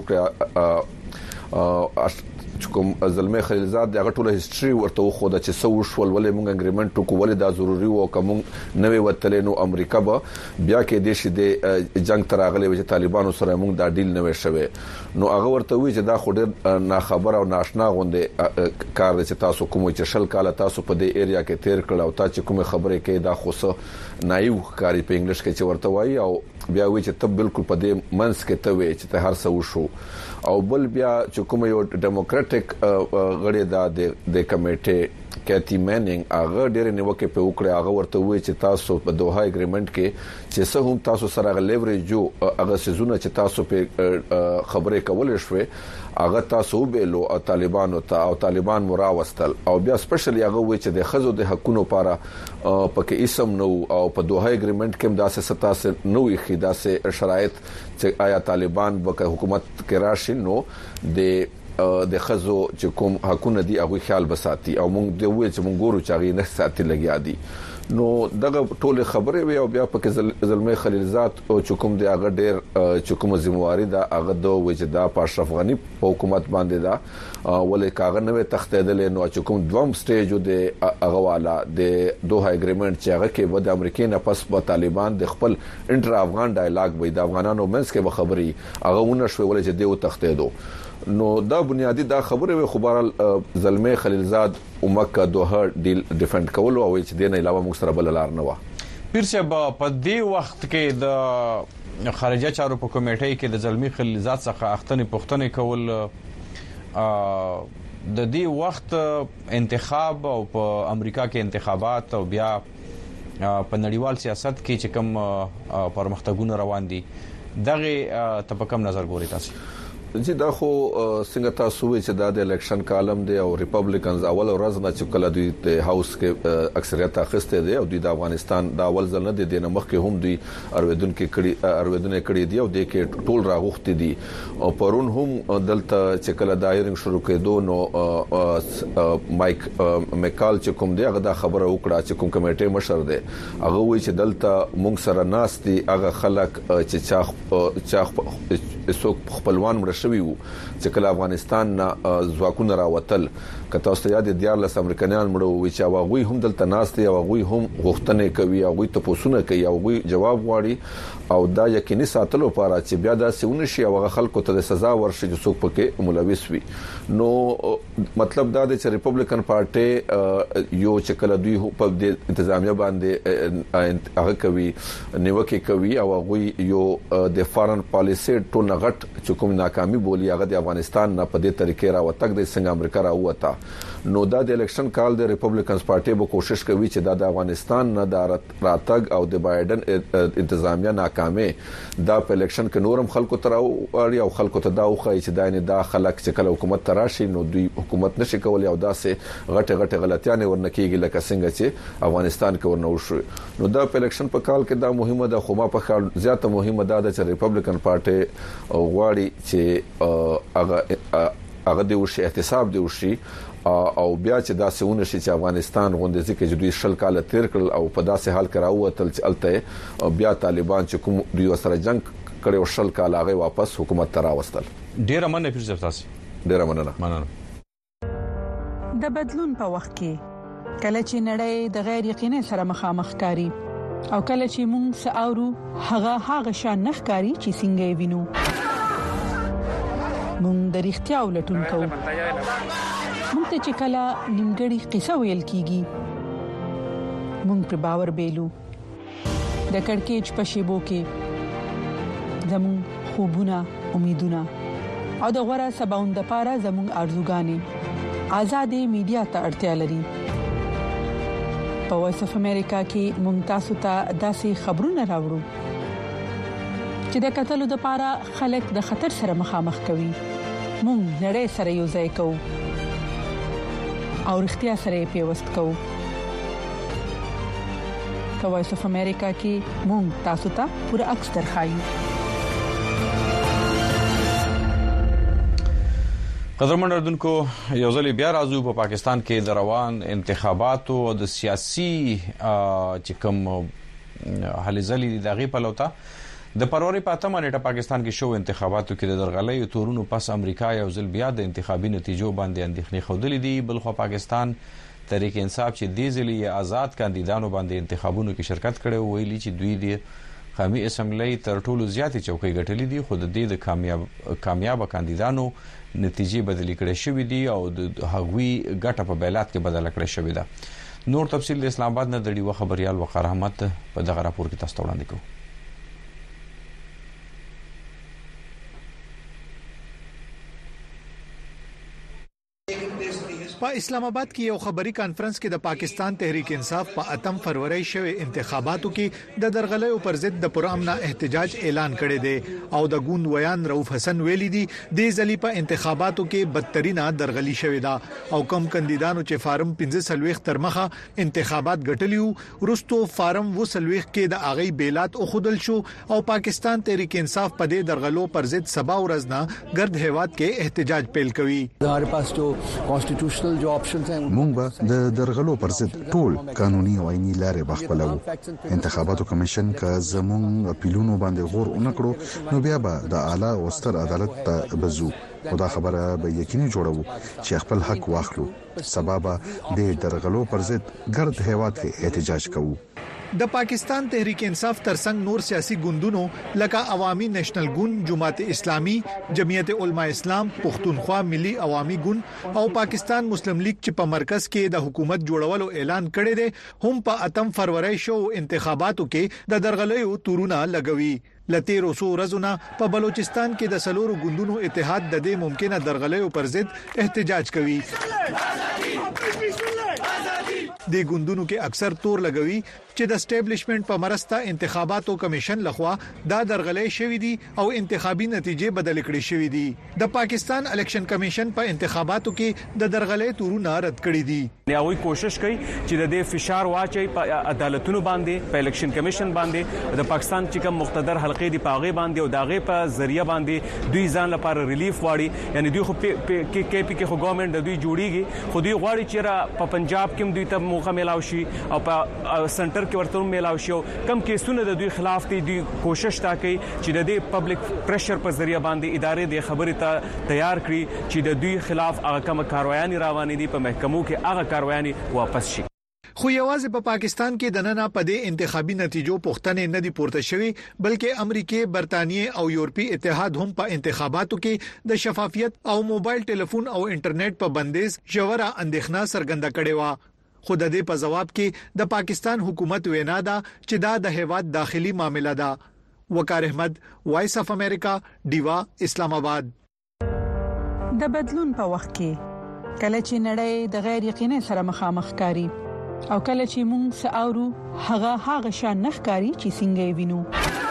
S9: وکړه کوم زلمي خلیلزاد دغه ټوله هیستوري ورته خو د چې سو شول ولې مونږ اګریمنت ټکو ولې دا ضروری وو کوم نوې وتلې نو امریکا به بیا کې د شي د جنگ تراغلي چې طالبانو سره مونږ دا ډیل نوې شوه نو هغه ورته وی چې دا خو ډېر نا خبر او ناشنا غونډه کار چې تاسو کوم چې شل کال تاسو په دې ایریا کې تیر کړل او تاسو کوم خبره کې دا خو څه نایو کاری په انګلیش کې چې ورته وایي او بیا وی چې ته بالکل په دې منس کې ته وی چې ته هر څه وشو او بل بیا چې کوم یو ډیموکراټک غړي دا د کمیټې کیتی میننګ هغه ډېر نیوکه په وکړه هغه ورته وی چې تاسو په دوه اګریمنت کې چې څه هم تاسو سره لیوریج جو هغه سيزونه چې تاسو په خبرې کولې شوې هغه تاسو به او طالبانو ته او طالبان مراوستل او بیا سپیشلی هغه وی چې د خزو د حقونو لپاره پکې اسم نو او په دوه اګریمنت کې داسې ستاسو نوې خداسه شرایط چې آیا طالبان به حکومت کې راشي نو د د خزو چې کوم حقونه دي هغه خیال بساتي او موږ د وې چې موږ ګورو چې هغه نه ساتي لګیا دي نو دغه ټوله خبره وي او بیا پکې زلمي خلیلزاد او چې کوم دی هغه ډېر چې کوم ذمہواری ده هغه د وجدا په اشرف غنی په حکومت باندې ده ولې کاغه نوې تختیدل نو چې کوم دوم سټیج د هغه والا د دوه اګریمنت چې هغه کې د امریکای نه پس په طالبان د خپل انټر افغان ډایلاګ وي د افغانانو منځ کې به خبري هغه ونه شوي ولې چې دیو تختیدو نو دا بنیادی دا خبره وي خبرال زلمي خلیلزاد او مکه دوه ډیل ډیفند کول او چې دین علاوه موږ سره بل لار نه و
S2: پیر صاحب په دې وخت کې د خارجه چارو په کمیټې کې د زلمي خلیلزاد څخه اختنې پښتنې کول د دې وخت انتخاب او په امریکا کې انتخابات او بیا په نړیوال سیاست کې چې کوم پرمختګونه روان دي دغه ته په کوم نظر ګوري تاسو
S9: جی دا خو څنګه تاسو وی چې دا د الیکشن کالم دی او ریپبلیکنز اول ورځ نه چې کله دوی د هاوس کې اکثریت اخیسته دي او دوی د افغانستان دا اول ځل نه دي د نمخ کې هم دوی ارویدون کې کړي ارویدون کړي دي او د کې ټول راغوخت دي او پرون هم دلته چې کله د هایرینګ شروع کېدو نو مایک میکال چې کوم دی هغه دا خبره وکړه چې کوم کمیټه مشر دی هغه وی چې دلته مونږ سره ناس دي هغه خلک چې چاخ چاخ څوک خپلوان مړ شوی وو چې کله افغانستان نه ځواکونه راوتل کته اوس یاد دي د امریکایان مړ وو چې هغه هم دلته ناس دي او هغه هم غوښتنه کوي او هغه ته پوښتنه کوي او هغه جواب غواړي او دا یقیني ساتلو لپاره چې بیا دا سونه شي او هغه خلکو ته سزا ورشي چې څوک پکې ملوث وي نو مطلب دا دی چې ریپبلیکن پارټي یو چې کله دوی په دې انتظامیه باندې هغه کوي نیوکه کوي او هغه یو د فارن پالیسي ټول نغټ چې کوم ناکامي بولی هغه د افغانستان نه په دې طریقې راوتک د څنګه امریکا راوته نو دا د الیکشن کال د ریپبلیکنز پارټي به کوشش کوي چې دا د افغانستان نه د راتګ او د بایدن انتظامیه ناکامه دا په الیکشن کې نورم خلکو تر او خلکو ته دا وخی چې دا نه دا خلک چې کله حکومت تراشي نو دوی حکومت نشي کولای او دا سه غټه غټه غلطیاں ورنکېږي لکه څنګه چې افغانستان کې ورنو شو نو دا په الیکشن په کال کې دا مهمه ده خو ما په خیال زیاته مهمه ده چې ریپبلیکن پارټي غواړي چې هغه هغه د وشي احتساب دی وشي او بیا چې دا سونه شي چې افغانستان غونډه ځکه چې دوی شل کال تیر کړل او په داسې حال کې راووتل چې الته بیا طالبان چې کوم دوی سره جنگ کړي شل کال هغه واپس حکومت ته راوستل
S2: ډیر مننه پیر تاسو
S9: ډیر مننه
S10: مننه د بدلون په وخت کې کله چې نړۍ د غیر یقیني سره مخامخ کاری او کله چې موږ ساورو هغه هغه شان نخکاری چې څنګه وینو موږ د اړتیا ولټون کوو موږ ته چې کله نیمګړی قصه ویل کیږي موږ په باور بیلو د کڑکېچ په شیبو کې زمون خوبونه امیدونه او د غوړه سباوند لپاره زمون ارزوګانې آزادې میډیا ته اړتیا لري په وایس اف امریکا کې ممتاز ته داسې خبرونه راوړو چې د قتل لپاره خلک د خطر سره مخامخ کوي مونږ نړۍ سره یو ځای کوو او اړتیا سره پیوست کوو په وایس اف امریکا کې مونږ تاسو ته پوره عکس درخایو
S2: قدرمن اردوونکو یو ځل بیا راځو په پاکستان کې د روان انتخاباتو او د سیاسي چې کوم هلې ځلې دغه په لوته د فروری په اتمه نیټه پاکستان کې شو انتخاباتو کې د درغلۍ تورونو پس امریکا یو ځل بیا د انتخابي نتیجو باندې اندېښنې خوندلې دي بلخو پاکستان تحریک انصاف چې د ځلې آزاد کاندیدانو باندې انتخابونو کې شرکت کړي ویلي چې دوی د قومي اسمبلی تر ټولو زیاتې چوکۍ ګټلې دي خو د دې د کامیاب کامیاب کاندیدانو نتیجې بدلې کړې شوې دي او د هغوی ګټه په بیلات کې بدل کړې شوې ده نور تفصیل د اسلام آباد نه د ډیو خبريال وقار احمد په دغه راپور کې تاسو ته وړاندې کوو
S11: په اسلام آباد کې یو خبري کانفرنس کې د پاکستان تحریک انصاف په اتم فروری شوه انتخاباتو کې د درغلۍ پر ضد د پرامن احتجاج اعلان کړی دی او د ګوند ویان رؤف حسن ویلي دي د ځلی په انتخاباتو کې بدترینه درغلي شوې ده او کم کاندیدانو چې فارم پنځه سلويخ تر مخه انتخابات ګټلیو ورستو فارم و سلويخ کې د اغي بیلات او خودل شو او پاکستان تحریک انصاف په دې درغلو پر ضد سبا ورځ ګرد هیواد کې احتجاج پیل کوي
S12: हमारे पास जो कॉन्स्टिट्यूशनल जो ऑप्शंस हैं
S13: مونږ به د درغلو پر ضد ټول قانوني او عیني لارې بخپلو انتخاباتو کمیشن کا زمون اپیلونو باندې غور اونکړو نو بیا به د اعلی او ستر عدالت ته بزو او دا خبره به یقیني جوړو چې خپل حق واخلو سبب د درغلو پر ضد ګرد هیواد کې احتجاج کوو
S11: د پاکستان تحریک انصاف ترڅنګ نور سیاسي ګوندونو لکه عوامي نېشنل ګوند جماعت اسلامي جمعیت علماء اسلام پښتونخوا ملي عوامي ګوند او پاکستان مسلم لیگ چې په مرکز کې د حکومت جوړولو اعلان کړی دی هم په اتم فروری شو انتخاباتو کې د درغلیو تورونه لګوي لتیرو سو رزونه په بلوچستان کې د سلورو ګوندونو اتحاد د دې ممکنه درغلیو پر ضد احتجاج کوي د ګوندونو کې اکثر تور لګوي چې د اسټابلیشمنت په مرسته انتخاباتو کمیشن لخوا دا درغلې شوې دي او انتخابي نتیجې بدل کړې شوې دي د پاکستان الیکشن کمیشن په انتخاباتو کې د درغلې تورونه رد کړې دي
S14: هغه کوشش کوي چې د دې فشار واچي په عدالتونو باندې په الیکشن کمیشن باندې د پاکستان چې کوم مقتدر حلقې دی پاغه باندې او داغه په ذریعہ باندې دوی ځان لپاره ریلیف واړي یعنی دوی خو کې کې پی کې خو ګورنمنت د دوی جوړیږي خو دوی غواړي چې په پنجاب کې دوی ته موقع ملاوي شي او په سنټر کې ورته ملاوي شي کم کیسونه د دوی خلاف دي دوی کوشش تا کوي چې د دې پبلک پریشر په ذریعہ باندې ادارې د خبرې ته تیار کړي چې د دوی خلاف هغه کوم کاروایي روانې دي په محکمو کې هغه کاروایي واپس شي
S11: خو یوازې په پاکستان کې د نن په دې انتخابي نتیجو پښتنې نه دي پورته شوی بلکې امریکای برتانیې او یورپی اتحاد هم په انتخاباتو کې د شفافیت او موبایل ټلیفون او انټرنیټ په بندیز جوړه اندېښنه څرګنده کړې و خو د دې په جواب کې د پاکستان حکومت وینا ده چې دا د هیواد داخلي معاملې ده وقار احمد وایس اف امریکا دیوا اسلام آباد
S10: د بدلون په وخت کې کله چې نړۍ د غیر یقیني سره مخامخ کاری او کله چې موږ ساورو هغه هغه شان نخکاری چې څنګه وینو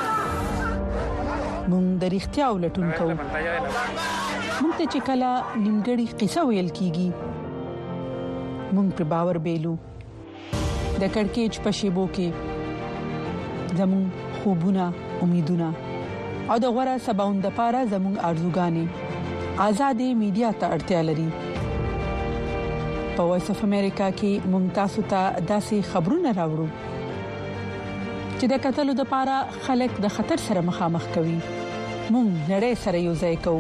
S10: موږ د اړتیا ولټون کوو موږ ته چې کله نیمګړی قصه ویل کیږي موږ په باور بیلو د کڑکېچ په شیبو کې زموږ خوبونه امیدونه او د غوړه سباوند لپاره زموږ ارزوګانې آزادې میډیا ته اړتیا لري په وایس اف امریکا کې ممتاز ته داسې خبرونه راوړو چې د قتل لپاره خلک د خطر سره مخامخ کوي موږ نړۍ سره یو ځای کوو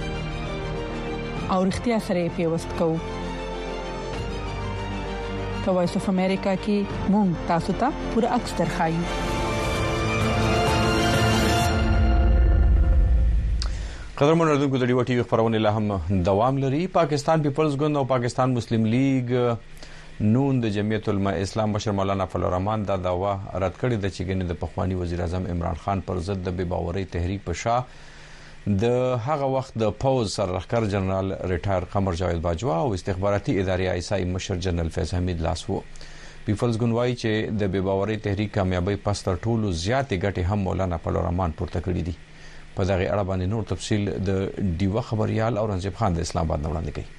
S10: او اړتیا سره پیوست کوو په وایس اف امریکا کې مونږ تاسو ته پوره عکس درخایو
S2: قدرمن اردوونکو د ډیو ټي وی خبرونه له هم دوام لري پاکستان پیپلز ګوند او پاکستان مسلم لیگ نون د جمعیت العلماء اسلام مشر مولانا فضل الرحمن دا دعوا رد کړې د چې ګنې د پخوانی وزیر اعظم عمران خان پر ضد د بې باورۍ تحریک په شا د هغه وخت د پوز سرلښکر جنرال ریټایر قمر جاوید باجوا او استخباراتي ادارې آی اس آی مشر جنرال فیض حمید لاس وو. پیپلز ګوند وايي چې د بې باورۍ تحریک کامیابی پس تر ټولو زیاتې ګټې هم مولانا فضل الرحمن پورته کړې دي. په دغه اړه باندې نور تفصیل د ډیوه خبريال اورنګزیب خان د اسلام آباد وړاندې کوي.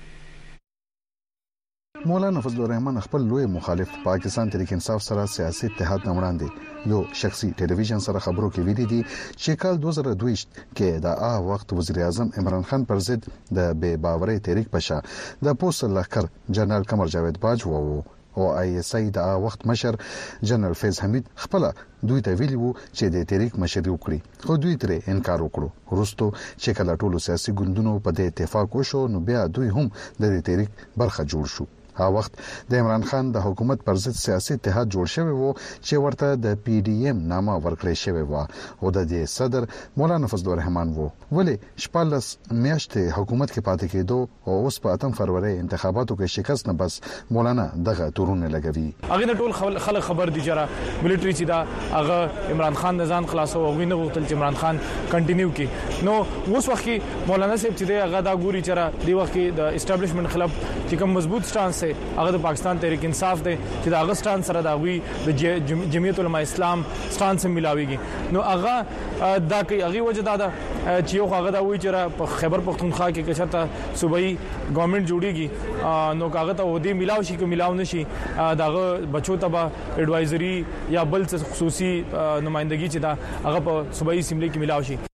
S13: مولانا فضل الرحمن خپل لوی مخالف پاکستان تحریک انصاف سره سیاسي اتحاد نه وړاندې یو شخصي ټلویزیون سره خبرو کې ویلي دي چې کال دوه زره دوه کې د آ وخت وزیر اعظم عمران خان پر ضد د بې باورۍ تحریک پشا د پوست لخر جنرال قمر جاوید باجوا او آی اس آی د آ وخت مشر جنرال فیض حمید خپل دوی ته ویلي وو چې د تحریک مشري وکړي خو دوی ترې انکار وکړو. وروسته چې کله ټولو سیاسي ګوندونو په دې اتفاق وشو نو بیا دوی هم د تحریک برخه جوړ شو. ها وخت د عمران خان د حکومت پر ضد سیاسي اتحاد جوړ شوی وو چې ورته د پی ډی ایم نامه ورکړی شوی و او د دې صدر مولانا فضل الرحمن وو. ولی شپږ میاشتې حکومت کې پاتې کېدو او اوس په اتم فروری انتخاباتو کې شکست نه بس مولانا دغه تورونه لګوي.
S15: هغه ټول خلک خبر دي چې ملټری چې دا هغه عمران خان د ځان خلاصو او غوښنه غوښتل چې عمران خان کنټینیو کړي. نو اوس وخت کې مولانا صاحب چې هغه دا ګوري چې دی وخت کې د اسټابلیشمنت خلاف چې کوم مضبوط سټانس هغه د پاکستان تحریک انصاف دی چې د هغه سټانس سره دا وی د جمعیت العلماء اسلام سټانس ملاويږي. نو هغه دا کوي هغه وجه دا چې یو هغه دا وی چې په خیبر پختونخوا کې کې چرته صوبایي ګورنمنت جوړیږي نو هغه ته ودی ملاو شي کې ملاو نشي داغه بچو ته ایڈوایزری یا بل څه خصوصي نمائندګي چې دا هغه په صوبایي اسمبلی کې ملاو شي.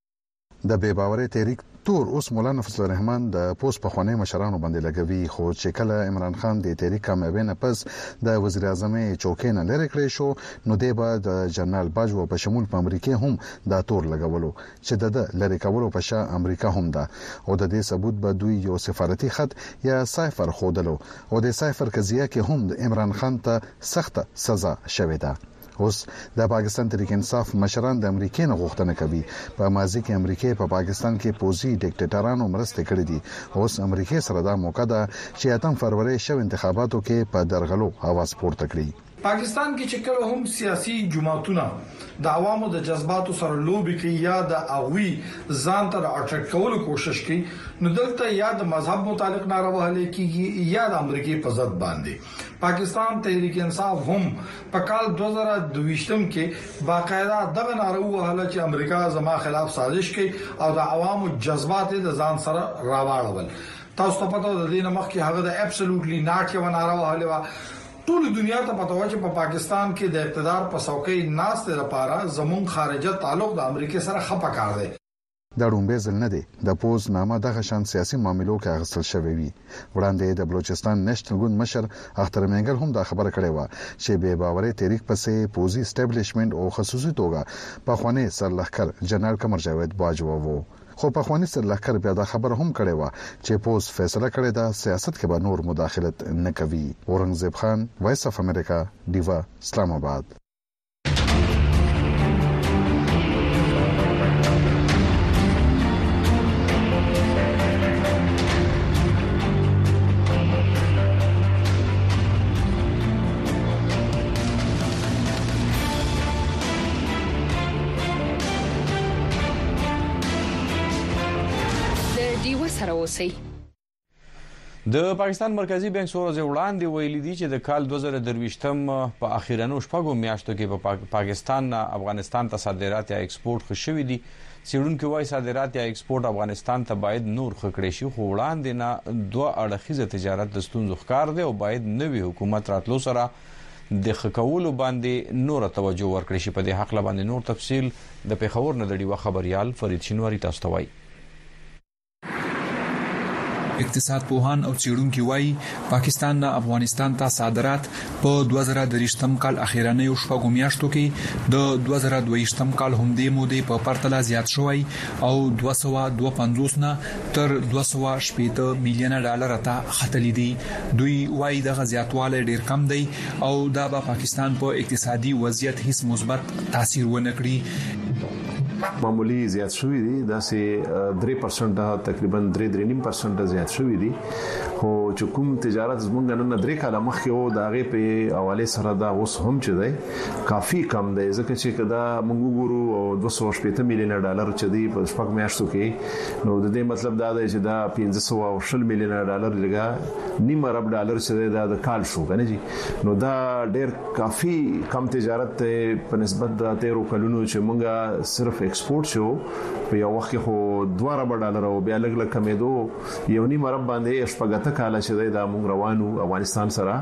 S13: د بې باورۍ تحریک تور اوس مولانا فضل الرحمن د پوس په خونه مشرانو باندې لګوي خو چې کله عمران خان د تحریک کامیابی نه پس د وزیر اعظم چوکۍ نه لری کړی شو نو د بعد جنرال باجوا په شمول په امریکا هم دا تور لګولو چې د لری کولو په شا امریکا هم دا او د دې ثبوت به دوی یو سفارتي خط یا سایفر خودلو او د سایفر قضیه کې هم د عمران خان ته سخت سزا شوې ده. اوس د پاکستان تحریک انصاف مشران د امریکای نه غوښتنه کوي په ماضي کې امریکای په پاکستان کې پوزي ډیکټیټرانو مرسته کړې دي. اوس امریکای سره دا موقع ده چې اتم فروری شو انتخاباتو کې په درغلو आवाज پورته کړي.
S16: پاکستان کې چې کله هم سیاسي جماعتونه د عوامو د جذباتو سره لوبي کوي یا د اغوي ځان ته اټریکټ کولو کوشش کوي نو دلته یا د مذهب متعلق ناروا هلي کیږي یا د امریکای په ضد باندې. پاکستان تحریک انصاف هم په کال دوه زره دوه کې باقاعده دغه ناروا هله چې امریکا زما خلاف سازش کوي او د عوامو جذبات د ځان سره راوړل. تاسو ته پته د دې مخ کې هغه د ابسولوټلی ناټ یو ناروا هله ټول دنیا ته پته و چې په پاکستان کې د اقتدار په څوکۍ ناست لپاره زمون خارجه تعلق د امریکا سره خپه کار دی.
S13: دا ډومبه ځل نه دی د پوز نامه دغه شان سیاسي معاملو کې اغستل شوی وي. وړاندې د بلوچستان نېشنل ګوند مشر اختر منګل هم دا خبره کړې و چې بې باورۍ تحریک پسې پوزي اسټابلیشمنت او خصوصي توګه په خواني سرلښکر جنرال قمر جاوید باجوا وو. خو په خواني سرلښکر بیا دا خبره هم کړې و چې پوز فیصله کړې ده سیاست کې به نور مداخلت نه کوي. اورنګزیب خان وایس اف امریکا دیوا اسلام آباد.
S2: د پاکستان مرکزی بانک څو ورځې وړاندې ویلي دي چې د کال دوه زره درویشتم په اخیرانو شپږو میاشتو کې په پاکستان نه افغانستان ته صادرات یا ایکسپورت خوشوي دي. څېړونکو وايي صادرات یا ایکسپورت افغانستان ته باید نور خکړې شي خو وړاندې نه دوه اړخیزه تجارت د ستونزو ښکار دی او باید نوی حکومت راتلو سره د خکولو باندې نور توجه ورکړي شي. په دې حق باندې نور تفصيل د پیښور نه د ډیوه خبريال فرید شینواری تاسو ته وایي.
S17: اقتصاد پوهان او څېړونکو وایي پاکستان نه افغانستان ته صادرات په دوه زره دریشتم کال اخیرانه یو شپږو میاشتو کې د دوه زره دویشتم کال همدې مودې په پرتله زیات شوی او دوه سوه دوه پنځوس نه تر دوه سوه شپږ میلیونه ډالر ته ختلي دي. دوی وایي دغه زیاتوالی ډیر کم دی او دا به پاکستان په اقتصادي وضعیت هیڅ مثبت تاثیر ونه کړي.
S7: معمولی زیات شوې دي دا سه درې پرسنټ تقریبا درې درې نیم پرسنټ زیات شوې دي خو چې کوم تجارت زمونږ نن درې کاله مخکې وو دا غي په حواله سره دا اوس هم چې دی کافي کم دی ځکه چې کدا موږ ګورو او دوه سوه شپږ میلیون ډالر چې دی په شپږ میاشتو کې نو د دې مطلب دا دی چې دا پنځه سوه او شل میلیون ډالر لګا نیم ارب ډالر چې دی دا د کال شو کنه جی نو دا ډېر کافي کم تجارت ته په نسبت د تیرو کلونو چې موږ صرف ایکسپورت شو په یو وخت خو دوه ارب ډالر او بیا لګ لګ کمېدو یو نیم ارب باندې شپږ کاله چې دا موږ روانو افغانستان سره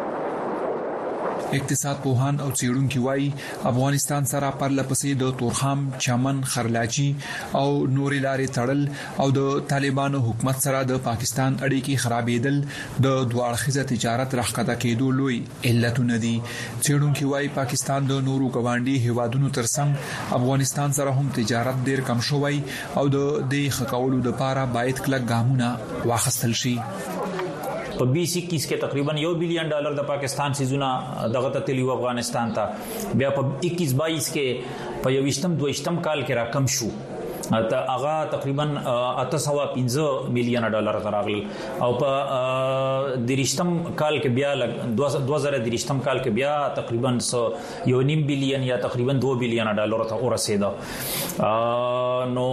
S17: اقتصاد پوهان او څېړونکو وایي افغانستان سره پرلپسې د تورخم چمن خرلاچی او نورې لارې تړل او د طالبانو حکومت سره د پاکستان اړیکې خرابېدل د دوه تجارت راښکته کېدو لوی علتونه دي. څېړونکو وایي پاکستان د نورو ګاونډي هیوادونو ترڅنګ افغانستان سره هم تجارت ډېر کم شوی او د دې خکولو لپاره باید کلک ګامونه واخیستل شي.
S18: په بیس اکیس کې تقریبا یو بلین ډالر د پاکستان سيزونه دغه ته تللی افغانستان ته بیا په اکیس بایس کې په یوشتم دویشتم کال کې راکم شو ته هغه تقریبا اته سوه پنځه میلیون ډالر راغلی او په درشتم کال کې بیا دوه زره درشتم کال کې بیا تقریبا یو نیم بلین یا تقریبا دوه بلین ډالر ته ورسېده. نو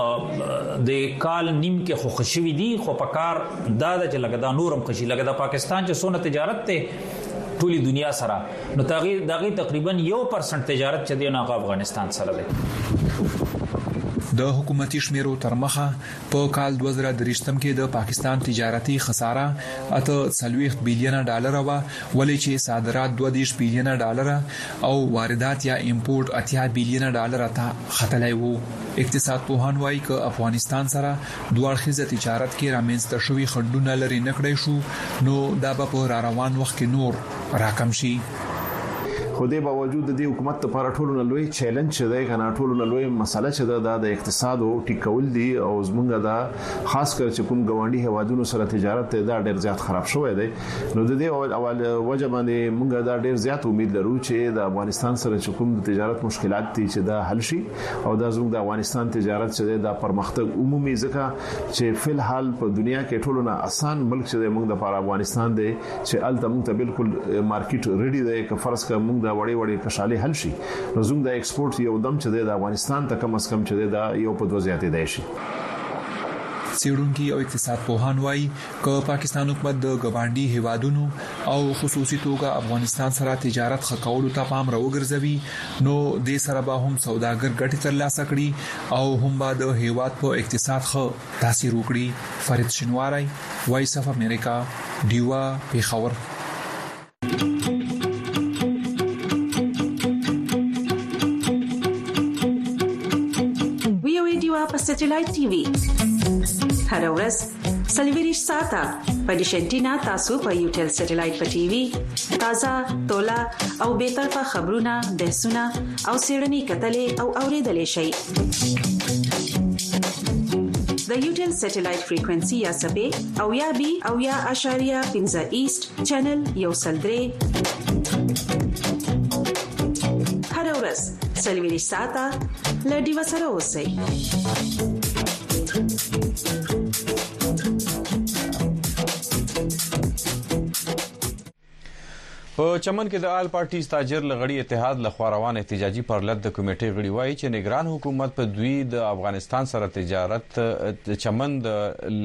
S18: د کال نیم کې خو خوشوي دي خو په کار دا د چې لګدا نورم خوشي لګدا پاکستان چې سونه تجارت ته ټولي دنیا سره نو تغیر دغه تقریبا یو پرسنټ تجارت چې دی نه افغانستان سره دی.
S17: د حکومتي شمیرو تر مخه په کال دوه زره درشتم کې د پاکستان تجارتي خساره اته څلوېښت بلین ډالر و ولې چې صادرات دوه دیش بلین ډالر او واردات یا امپورټ اتیا بلین ډالر ته ختلای وو. اقتصاد پوهان وایي چې افغانستان سره دوه اړخیزه تجارت کې رامنځته شوی خنډونه لري نکړې شو نو دا به په را روان وخت کې نور راکم شي.
S7: خو دې باوجود د حکومت لپاره ټولو نه لوی چیلنج دی کنه ټولو نه لوی مسله چې دا د اقتصاد او ټیکول دي او زمونږ دا خاص کر چې کوم ګاونډي هوادونو سره تجارت دا ډېر زیات خراب شوی دی نو د دې اول وجه باندې مونږ دا ډېر زیات امید لرو چې د افغانستان سره چې کوم د تجارت مشکلات دي چې دا حل شي او دا زموږ د افغانستان تجارت چې دا پرمختګ عمومي ځکه چې فل حال په دنیا کې ټولو نه آسان ملک چې موږ د لپاره افغانستان دی چې الته موږ ته بالکل مارکیټ ریډي دی که فرض کړه موږ دا وړي وړي کشالي حل شي نو زموږ د ایکسپورت یو دم چې د افغانستان ته کم از کم چې دا یو په دوه زیاتې دی شي.
S17: څېړونکي او اقتصاد پوهان وایي چې پاکستان حکومت د ګاونډي هیوادونو او خصوصي توګه افغانستان سره تجارت خکولو ته پام راوګرځوي نو د سره به هم سوداګر ګټه ترلاسه کړي او هم به د هیواد په اقتصاد ښه تاثیر وکړي. فرید شنواری، وایس اف امریکا، ډیوا، پیښور.
S19: سټلایټ ټي وي هر ورځ سلویریش ساته په ډیشنټینا تاسو په یوټل سټلایټ په ټي وي تازه تولا او به طرفه خبرونه بحثونه او سیړنی کتلې او اوریدلې شي. د یوټل سټلایټ فریکوئنسي یا سبې او یا بي او یا اشاریه پنځه ایست چینل یو سلدري هر ورځ سلویریش ساته لډي وسره اوسئ.
S2: په چمن کې د آل پارټي تاجر لغړی اتحاد لخوا روان احتجاجي پرلط د کمیټې غړي وایي چې نگران حکومت په دوی د افغانستان سره تجارت چمن د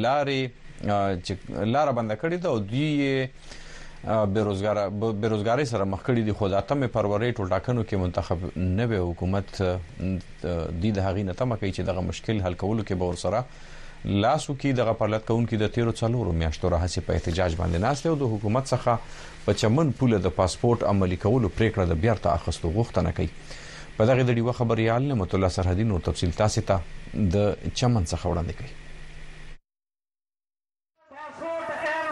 S2: لارې لار بند کړی دا او دوی بیروزګار بیروزګاری سره مخ کړي دي. خو د اتمه فروری ټولټاکنو کې منتخب نوې حکومت د هغې نه تمه کوي چې دغه مشکل حل کولو کې به ورسره لاسو کې دغه پرلط کوونکي د تیرو څلورو میاشتو راهیسې په احتجاج باندې ناست او د حکومت څخه په چمن پوله د پاسپورت عملي کولو پریکړه د بیرته اخیستو غوښتنه کوي. په دغه د ډیوه خبريال نعمت الله سرحدي نور تفصیل تاسو ته د چمن څخه وړاندې کوي.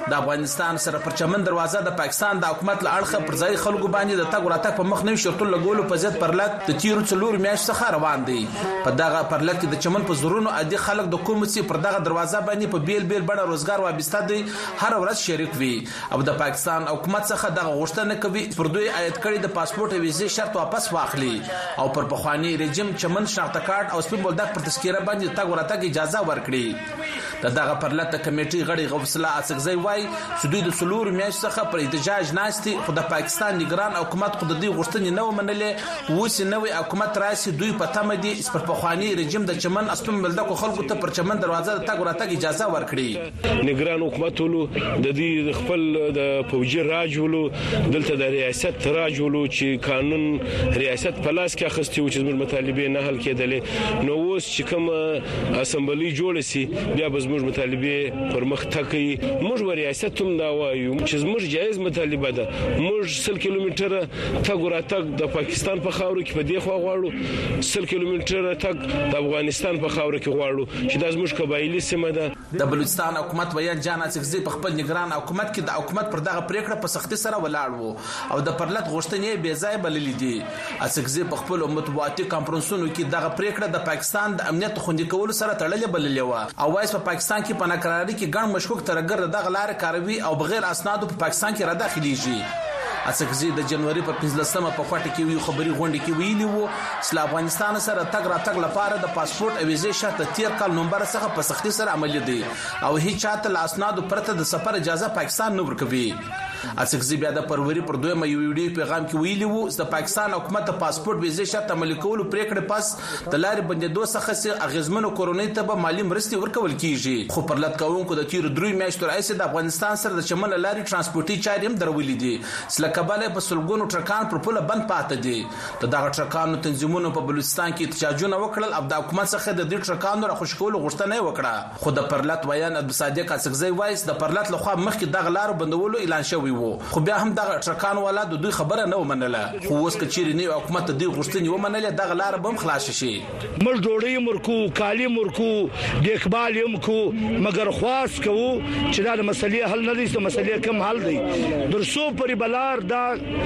S20: د افغانستان سره پر چمن دروازه د پاکستان د حکومت له اړخه پر ځای خلکو باندې د تګ راتګ په مخ نوي شرطونو لګولو په ضد پرلط د تیرو څلور میاشتو څخه روان دی. په دغه پرلط کې د چمن په زورونو عادي خلک د کوم څه پر دغه دروازه باندې په بیل بیل بڼه روزګار وابسته دي هر ورځ شریک وي او د پاکستان حکومت څخه دغه غوښتنه کوي پر دوی عاید کړي د پاسپورت او ویزې شرط واپس واخلي او پر پخوانی رژیم چمن شناخته کارت او سپین بولدک پر تذکره باندې تګ ورتګ اجازه ورکړي. د دغه پرلط کمیټې غړي غوث الله اڅکزی وایي چې دوی د څلور میاشتو څخه پر احتجاج ناستي خو د پاکستان نگران حکومت خو د دې غوښتنې نه ومنلې. اوس نوی حکومت راشي دوی په تمه دي پر پخوانی رژیم د چمن سپین بولدک خلکو ته پر چمن دروازه د تګ ورتګ اجازه ورکړي.
S21: نگران حکومت ولو د دې خپل د فوجي راج ولو دلته د ریاست راج ولو چې قانون ریاست په لاس کې اخستي و چې زموږ مطالبه نه حل کېدلې. نو اوس چې کوم اسمبلی جوړ شي بیا به زموږ مطالبه پر مخ تکي. موږ و ریاست هم دا وایو چې زموږ جایز مطالبه ده. موږ سل کیلومتره تګ ورتګ د پاکستان په خاورو کې په دې خوا غواړو، سل کیلومتره تګ د افغانستان په خاورو کې غواړو چې دا زموږ قبایلی سیمه ده.
S20: د بلوچستان حکومت ویان جان اڅکزی په خپل نگران حکومت کې د حکومت پر دغه پریکړه په سختي سره ولاړ وو او د پرلط غوښتنې بې ځای بللې دي. اڅکزی په خپل مطبوعاتي کانفرنسونو کې دغه پریکړه د پاکستان د امنیت خوندي کولو سره تړلې بللې و او وایي په پاکستان کې په ناکراري کې ګڼ مشکوک ترګر دغه لار کاروي او بغیر اسنادو په پاکستان کې را داخليږي. اڅکزی د جنوري په پنځلسمه په کوټه کې وی خبري غونډه کې ویلي وو چې افغانستان سره تګ را تګ لپاره د پاسپورت او ویزې شرط تیر کال نومبر څخه په سختي سره عملي دي او هیڅ چاته له اسنادو پرته د سفر اجازه پاکستان نه ورکوي. اڅکزی بیا د فروری پر دویمه یو ویډیو پیغام کې ویلي وو چې د پاکستان حکومت د پاسپورت ویزې شرط عملي کولو پریکړه پس د لارې بندیدو څخه سي اغیزمنو کورونی ته به مالی مرستې ورکول کیږي. خو پرلط کوونکو د تیر درې میاشتو راځي د افغانستان سره د چمن لارې ترانسپورتي چارې هم درولې دي چې لکه بل په سلګونو ټرکان پر پوله بند پاتې دي. د دغه ټرکانو تنظیمونو په بلوچستان کې احتجاجونه وکړل او د حکومت څخه د دې ټرکانو را خوشکولو غوښتنه وکړه. خو د پرلط ویان عبدالصادق اڅکزی وایي د پرلط لخوا مخکې دغه لارو بندولو اعلان شوی وو خو بیا هم دغه ټرکان والا د دوی خبره نه ومنله. خو اوس کچېرې نه حکومت د دې غوښتنې ومنلې دغه لار به هم خلاص شي.
S21: موږ ډوډۍ مرکو، کالی مرکو، دیکبال هم کو مګر خواست کوو چې دا د مسلې حل نه دي، د مسلې کم حل دی. درسو پرې بلار دا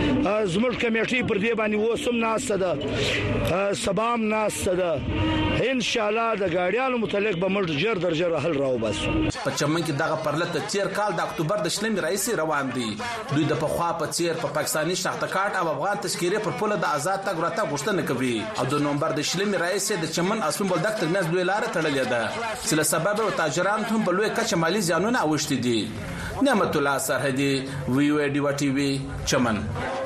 S21: زموږ کمیټې پر دې باندې وسم ناسته ده، سبام ناسته ده. ان شاء الله د ګاډیانو متعلق به موږ جر درجه حل راو بس.
S20: په چمن کې دغه پرلط تیر کال د اکتوبر د شلمې رئیس روان دي. دوی د پخوا په څیر په پاکستاني شناخته کارت او افغان تذکیره پر پوله د آزاد تګ راتګ غوښتنه کوي او د نومبر د شلمې رئیس د چمن اسمن بولدک ترمنځ دوی لار تړلې ده چې له سبب او تاجران هم په لوی کچه مالی زیانونه اوښتي دي. نعمت الله سرحدي وی او ډی ټي وی چمن.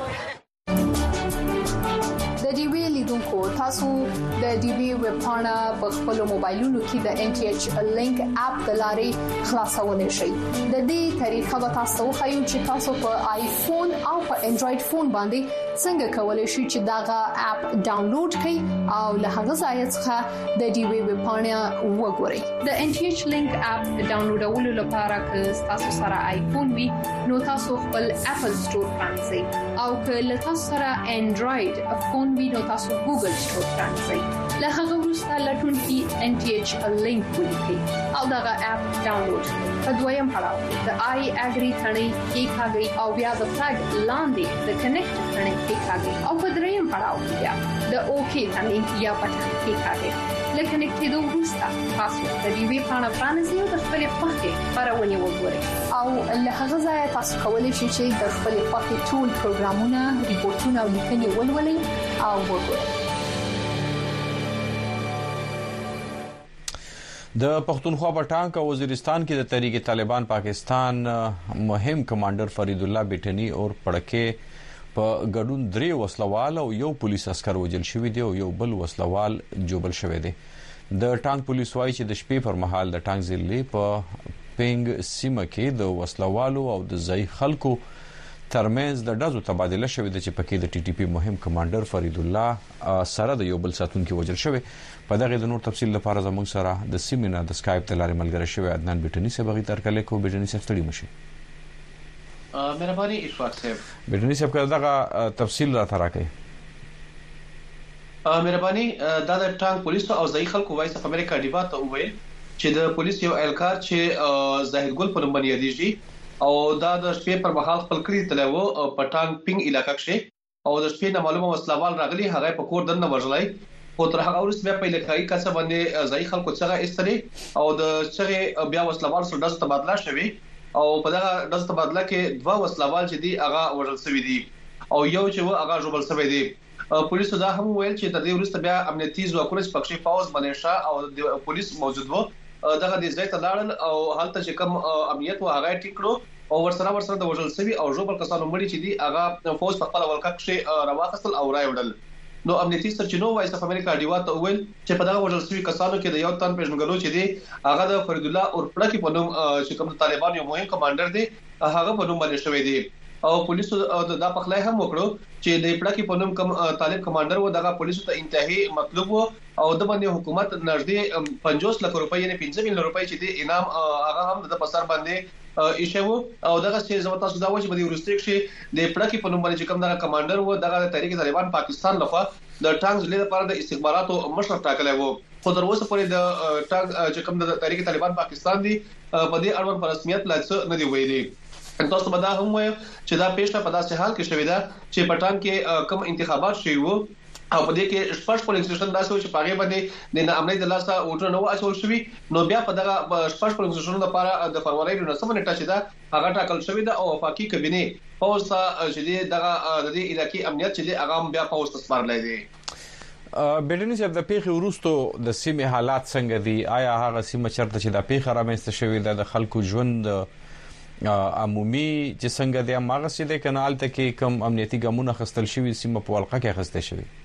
S4: د ډي وی لیدونکو تاسو د ډي وی ویب پاڼه په خپل موبایلونو کې د ان ټي ایچ لینک اپ د لارې خلاصولای شئ. د دې طریقه به تاسو خایو چې تاسو په آیفون او په انډراید فون باندې څنګه کولای شئ چې داغه اپ ډاونلوډ کړئ او له هغه ځای څخه د ډي وی ویب پاڼه وګورئ. د ان ټي ایچ لینک اپ ډاونلوډولو لپاره که تاسو سره آیفون وي نو تاسو خپل اپل سٹور پرانځئ او که له تاسو سره انډراید فون وي نو تاسو ګوګل سٹور پرانځئ. له هغه وروسته لټون کې ان ټي ایچ لینک ولیکئ او دغه اپ ډاونلوډ کړئ. په دویم پړاو د آی اګری ثنې کې کاږئ او بیا د فلګ لاندې د کنیکټ ثنې کې کاږئ او په دریم پړاو کې بیا د اوکی ثنې یا بټن کې کاږئ. لکه نکټېدو وروسته تاسو د دې وی پاڼه پرانیزئ او د خپل خوښې خبرونه وګورئ او له هغه ځایه تاسو کولی شئ چې د خپل خوښې ټول پروګرامونه، ریپورتونه او لیکنې ولولئ او وګورئ.
S2: د پښتونخوا په ټانک او وزیرستان کې د تحریک طالبان پاکستان مهم کمانډر فرید الله بیٹنی او پړکې په ګډون درې وسلوال او یو پولیس عسكر وجل شوی دی او یو بل وسلوال جوبل شوی دی. د ټانک پولیس وايي چې د شپې پر مهال د ټانک ځلې په پنګ سیمه کې د وسلوالو او د ځای خلکو ترمنځ د ډزو تبادله شوې ده چې پکې د ټي ټي پی مهم کمانډر فرید الله سره د یو بل ساتونکو وجل شوی. په دغه د نور تفصیل لپاره زموږ سره د سیمینار د سکایپ تلاري ملګری شوی عدنان بیٹنی صاحب غي ترکلې کو بیٹنی صاحب ستړي مشي.
S22: مهرباني اشفاق صاحب.
S2: بیٹنی صاحب کله دغه تفصیل را تراکې.
S22: مهرباني دا د ټانک پولیس او ځای خلکو وایس امریکا ډیبا ته وویل چې د پولیس یو اهلکار چې زاهد ګل په نوم باندې یادېږي او دا د شپې پر مهال خپل کړی تلو په ټانګ پینګ علاقې کې او د شپې نه معلومه وسلوال راغلي هغه په کور دنه ورغلای خو تر هغه وروسته په لکای کسه باندې ځای خلکو څنګه استري او د څنګه بیا وسلوال سره د تبادله شوی او په دغه د تبادله کې دوه وسلوال چې دی هغه ورل شوی دي او یو چې هغه جوړل شوی دی پولیسو دا هم ویل چې د دې وروسته بیا امنیتي ځواکونه پکښې فوز ملیشا او د پولیس موجود وو دغه د ځای ته لاړل او هلته چې کوم امنیت و هغه ټیکړو او ورسره ورسره د وژل شوی او جوړل کسانو مړي چې دی هغه فوز په خپل ولکه کې راوخصل او راوړل نو امنیتي سرچینو وایس اف امریکا ډیوا ته ویل چې په دغه وژل شوی کسانو کې د یو تن پېژنګلو چې دی هغه د فرید الله اورپړه کې په نوم چې کوم طالبان یو مهم کمانډر دی هغه په نوم باندې شوی دی او پولیسو دا په خلای هم وکړو چې د پړه کې په نوم کوم طالب کمانډر و دغه پولیسو ته انتهایی مطلوب و او د باندې حکومت نږدې پنځوس لک روپۍ یعنی پنځه میلیون روپۍ چې د انعام هغه هم د پسر باندې ایشو او دغه څه زموږ تاسو دا و چې په دې ورستګ شي د پړه کې په نوم باندې کوم دغه کمانډر و دغه تحریک طالبان پاکستان لخوا د ټانګ ضلع لپاره د استخباراتو مشر ټاکلی و خو تر اوسه پورې د ټانګ چې کوم د تحریک طالبان پاکستان دی په دې اړوند په رسمیت لا څه نه دی ویلي تاسو به دا هم وایي چې دا پیښه په داسې حال کې شوې ده چې پټان کې کم انتخابات شوي وو او په دې کې شپږ پولینګ سټیشن داسې چې پاغه باندې د نامنۍ د لاسه ووټر نو اچول شوی نو بیا په دغه شپږ پولینګ سټیشن لپاره د فروری د نسمه نیټه چې دا هغه ټاکل شوی ده او وفاقي کابینه پوسټ چې دغه د دې علاقې امنیت چې هغه بیا پوسټ سپارلای دی
S2: بیډنی صاحب د پیښې وروسته د سیمې حالات څنګه دي آیا هغه سیمه چرته چې د پیښه رامنځته شوې ده د خلکو ژوند عمومي چې څنګه د امغه سي د کانال ته کې کم امنیتي ګامونه خستل شوی سیمه په ولقه کې خسته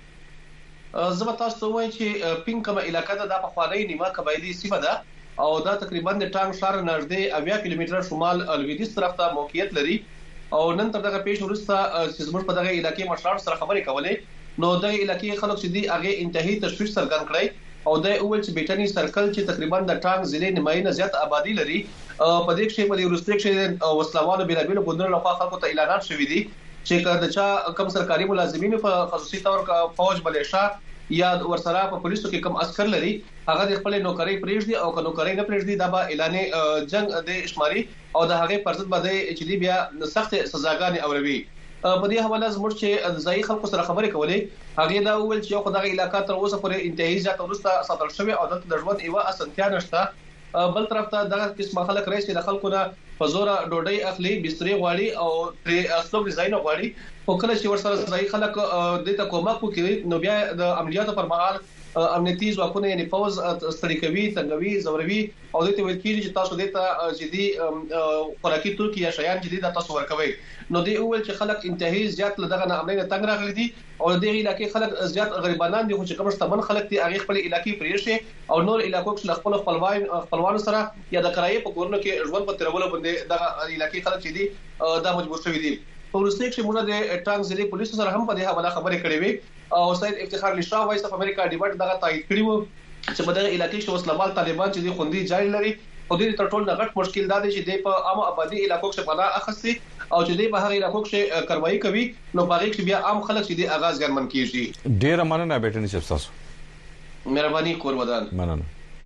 S2: شوی
S22: زما تاسو وایي چې پینګ کومه علاقې ده د پخوانی نیمه قبایلی سیمه ده او دا تقریبا د ټانګ ښار نږدې اویا کیلومتره شمال لویدیځ طرف ته موقعیت لري او نن تر دغه پیښ وروسته چې زموږ په دغه علاقې مشران سره خبرې کولې نو د علاقې خلک چې دی هغه انتهایی تشویش څرګند کړی او د اول چې بیٹنی سرکل چې تقریبا د ټانګ ضلع نیماینه زیات آبادی لري په دې کې په دې ورستګ شي وسلوالو بلا بیل ګوندونو لخوا خلکو ته اعلانات شوي دي چې کله چې کم سرکاري ملازمین په خصوصي تور فوج ملیشا یا ورسره په پولیسو کې کم عسكر لري هغه د خپل نوکری پریږدي او که نوکری نه پریږدي دا به اعلان جنگ د شماري او د هغه پرځد باندې چې دی بیا سخت سزاګانې اوروي په دې حواله زموږ چې ځای خلکو سره خبرې کولې هغه دا ویل چې یو خدای علاقې تر اوسه پورې انتهایی ځکه ورسته ساتل شوی او د ژوند ایوه اسانتیا نشته بل طرف ته دغه قسمه خلک راځي د خلکو نه په زور ډوډۍ اخلي بسترې غواړي او پر اصلو ډیزاین غواړي او کله چې ورسره ځای خلک د ته کومک وکړي نو بیا د عملیاتو پر مهال امنیتي ځواکونه یعنی فوز ستړي کوي څنګهوي زوروي او د ته ویل کېږي چې تاسو د ته چې دي خوراکي توکي یا شیان چې د تاسو ورکوي نو دی اول چې خلک انتهایی زیات لدغه نه امنیت تنګ راغلي دي او د علاقې خلک زیات غریبانان دي خو چې کوم شتمن خلک دي هغه خپل علاقې پریښي او نور علاقو کې خپل خپلوان خپلوان سره یا د کرایې په کورونو کې ژوند په تیرولو باندې دغه علاقې خلک چې دي دا مجبور شوي دي په ورسته کې موږ د ټانګ ضلع پولیسو سره هم په دې حواله خبرې کړې وي او سید افتخار علی شاه وایس اف امریکا ډیوټ دغه تایید کړی وو چې په دغه علاقې کې وسلوال طالبان چې دي خوندي جاري لري او د دې ټول نه غټ مشکل دا دی چې د په عام آبادی علاقو کې پناه اخستي او چې د بهر علاقو کې کاروایی کوي نو باغې کې بیا عام خلک چې د آغاز ګرمن کیږي
S2: ډیر مننه بیٹنی صاحب تاسو
S22: مهرباني کور ودان
S2: مننه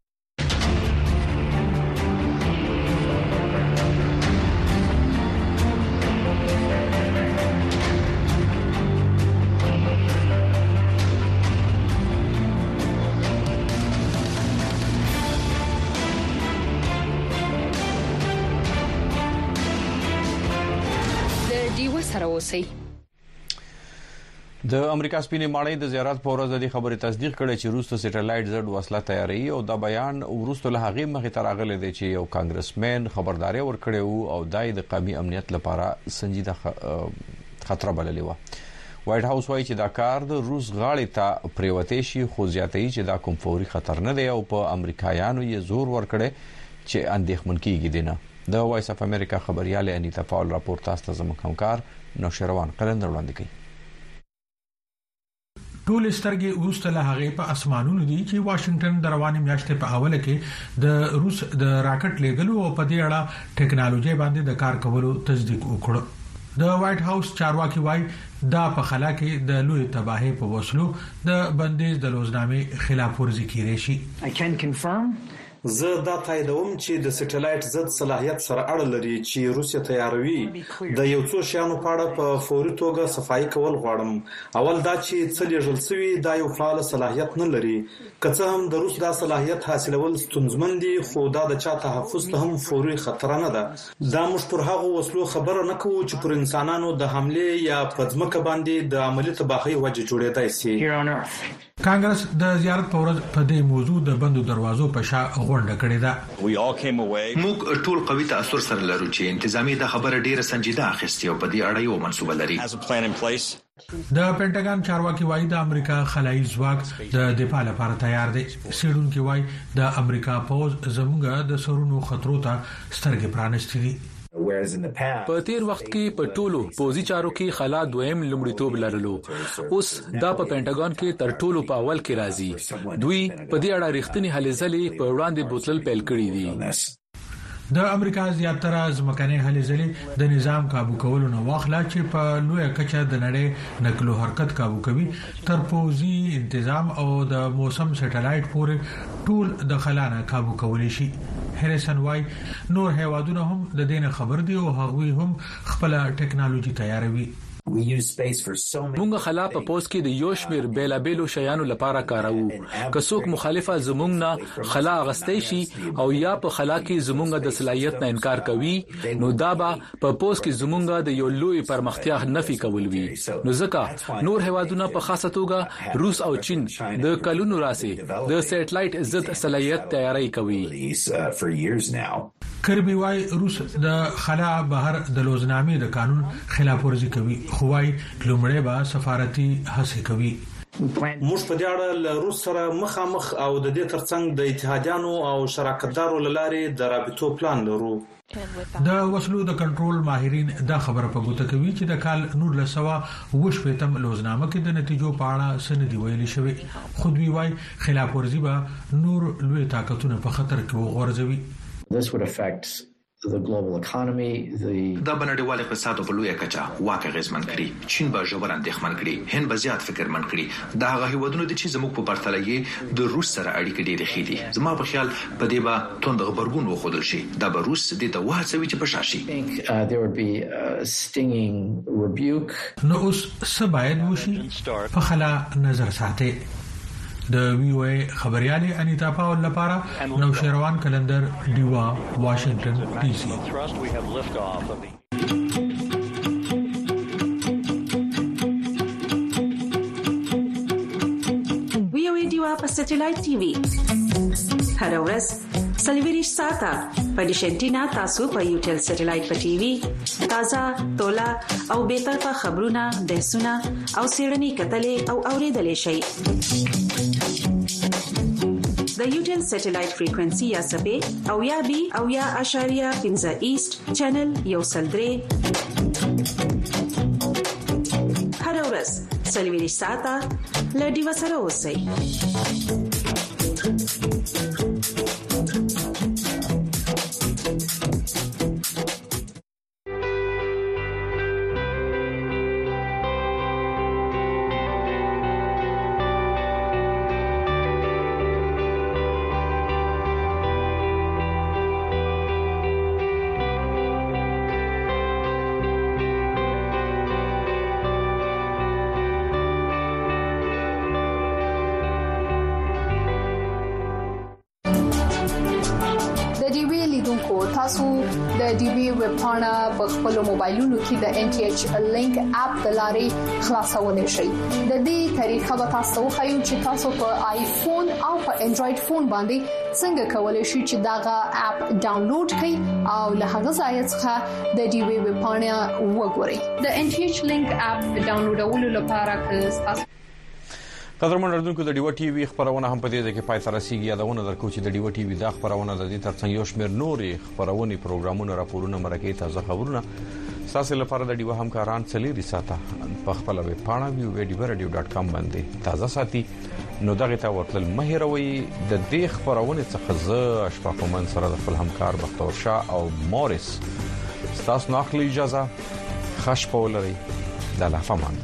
S2: د امریکا سپینې ماڼۍ د زیارت په ورځ د خبرې تصدیق کړي چې روسو سټلایټ زړ وسله تیاری او د بیان ورستو له هغه مخې تر اغله دي چې یو کانګرسمن خبرداري ورکړي وو او دای د قومي امنیت لپاره سنجیده خطر بللی و وایټ هاوس وایي چې دا کار د روس غاړې ته پریوتې شي خو زیاتې چې دا کوم فوري خطر نه دی او په امریکایانو یې زور ورکړي چې اندېښمن کیږي دینه د وایس اف امریکا خبرياله انیتا پاول راپور تاسو ته زموږ همکار نوشروان قلندر وړاندې کوي
S1: ټول سترګې ورسته هغه په اسمانونو دي چې واشنگټن د رواني میاشتې په اوله کې د روس د راکټ لیګلو او په دې اړه ټیکنالوژي باندې د کار کولو تصدیق وکړ د وایټ هاوس چارواکي وايي دا په خلا کې د لوی تباہي په وسلو د بندیز د لوزنامې خلاف ورزي کیږي شي
S3: I can confirm زه دا تاییدوم چې د سټلایټ ضد صلاحیت سره اړه لري چې روسیا تیاروي د یو څو شیانو په اړه په فوري توګه صفائی کول غواړم. اول دا چې څه لیږل شوی دا یو فعال صلاحیت نه لري، که څه هم د روس دا صلاحیت حاصلول ستونزمن دي، خو دا د چا تحفظ ته هم فوري خطر نه ده. دا موږ پر هغه وسلو خبره نه کوو چې پر انسانانو د حمله یا په ځمکه باندې د عملی تباہي وجه جوړېدای شي.
S1: کانګرس د زیارت په ورځ په دې موضوع د بندو دروازو په شا غونډه کړې ده.
S5: موږ ټول قوي تاثر سره لرو چې انتظامی د خبره ډیره سنجیده اخیستي او په دې اړه یو منصوبه لري.
S1: د پینټاګن چارواکي وایي د امریکا خلایي ځواک د دفاع لپاره تیار دی. سیډونکو وایي د امریکا پوز زموږ د سرونو خطرو ته سترګې پرانستې دي.
S23: په تیر وخت کې په ټولو پوزي چارو کې خلا دویم لومړیتوب لرلو، اوس دا په پینټاګن کې تر ټولو په اول کې راځي. دوی په دې اړه رښتینی هلې ځلې په وړاندې بوتل پیل کړی دي.
S1: د امریکا زیاتره ځمکني هلې ځلې د نظام کابو کولو نه واخلا چې په لوی کچه د نړۍ نقل او حرکت کابو کوي، تر پوزي تنظیم او د موسم سټلایټ پورې ټول د خلانه کابو کولای شي. هریسن وای نور هیوادونه هم د دې خبر دي او هغوی هم خپل ټیکنالوژي تیاروي.
S23: مونږ خلا په پوس کې د یو شمیر بیلابېلو شیانو لپاره کاروو. که څوک مخالفه زمونږ نه خلا غستې شي او یا په خلا کې زمونږ د صلاحیت نه انکار کوي، نو دا به په پوس کې زمونږ د یو لوی پرمختیا نفي کول وي. نو ځکه نور هیوادونه په خاصه توګه روس او چین د کلونو راسي د سټلایټ ضد صلاحیت تیاری کوي.
S1: کربي وای روس د خلا بهر د لوزنامې د قانون خلاف ورزي کوي، خو وايي لومړی به سفارتي هڅې کوي.
S3: موږ په دې اړه له روس سره مخامخ او د دې ترڅنګ د اتحادیانو او شراکتدارو لارې د رابطو پلان لرو.
S1: د وسلو د کنټرول ماهرین دا خبره په ګوته کوي چې د کال نور لسوا وشپېتم لوزنامه کې د نتیجو په اړه سندې ویلي شوی، خو دوی وايي خلاف ورزي به نور لوی طاقتونه په خطر کې وغورځوي.
S5: This would affect the global economy, the دا بنړیوال اقتصاد په لویه کچه واقع غزمن کړي. چین به ژور اندېښمن کړي، هند به زیات فکرمن کړي. دا هغه هیوادونه دي چې زموږ په پرتله یې د روس سره اړیکې ډېرې ښې دي. زما په خیال په دې به توند غبرګون وښودل شي. دا به روس دې ته وهڅوي چې په شا شي.
S24: There would be a stinging rebuke.
S1: نو اوس څه باید وشي؟ په خلا نظر ساتي. د وی او ای خبريالي انیتا پاول لپاره نو شیروان کلندر دیوا واشنگټن ډي سي.
S19: وی او ای دیوا په سټلایټ ټي وي هر ورځ سلویریش ساته په ډیشنټینا تاسو په یوټل سټلایټ په ټي وي تازه تولا او به طرفه خبرونه بحثونه او سیړنی کتلې او اوریدلې شي. د یوټل سټلایټ فریکوئنسي یا سبې او یا بي او یا اشاریه پنځه ایست چینل یو سلدري هر ورځ سلویریش ساته لډي وسره اوسئ.
S4: تاسو د ډي بي ویب پاڼه په خپل موبایلونو کې د ان ټي ایچ لینک اپ د لارې خلاصولای شئ. د دې طریقه به تاسو خو چې تاسو په آیفون او په انډراید فون باندې څنګه کولای شئ چې داغه اپ ډاونلوډ کړئ او له هغه ځای څخه د ډي بي ویب پاڼه وګورئ. د ان ټي ایچ لینک اپ ډاونلوډولو لپاره تاسو
S2: قدرمن اردوونکو د ډیو ټي وی خبرونه هم په دې کې پای ته رسیدي. یادونه درکو چې د ډیو ټي وی د خبرونه د دې ترڅنګ یو شمېر نورې خبرونه پروګرامونه راپورونه مرکه تازه خبرونه تاسو لپاره د ډیو همکاران چلیري ساته په خپل ویب پاڼه وی ویډیو رادیو ډاټ کام باندې تازه ساتي. نو دغه ته ورتل مهیروي د دې خبرونه څخه ز اشفاق من سره د خپل همکار بختور شاه او موريس تاسو نو اخلي اجازه خش په ولري د لافمان.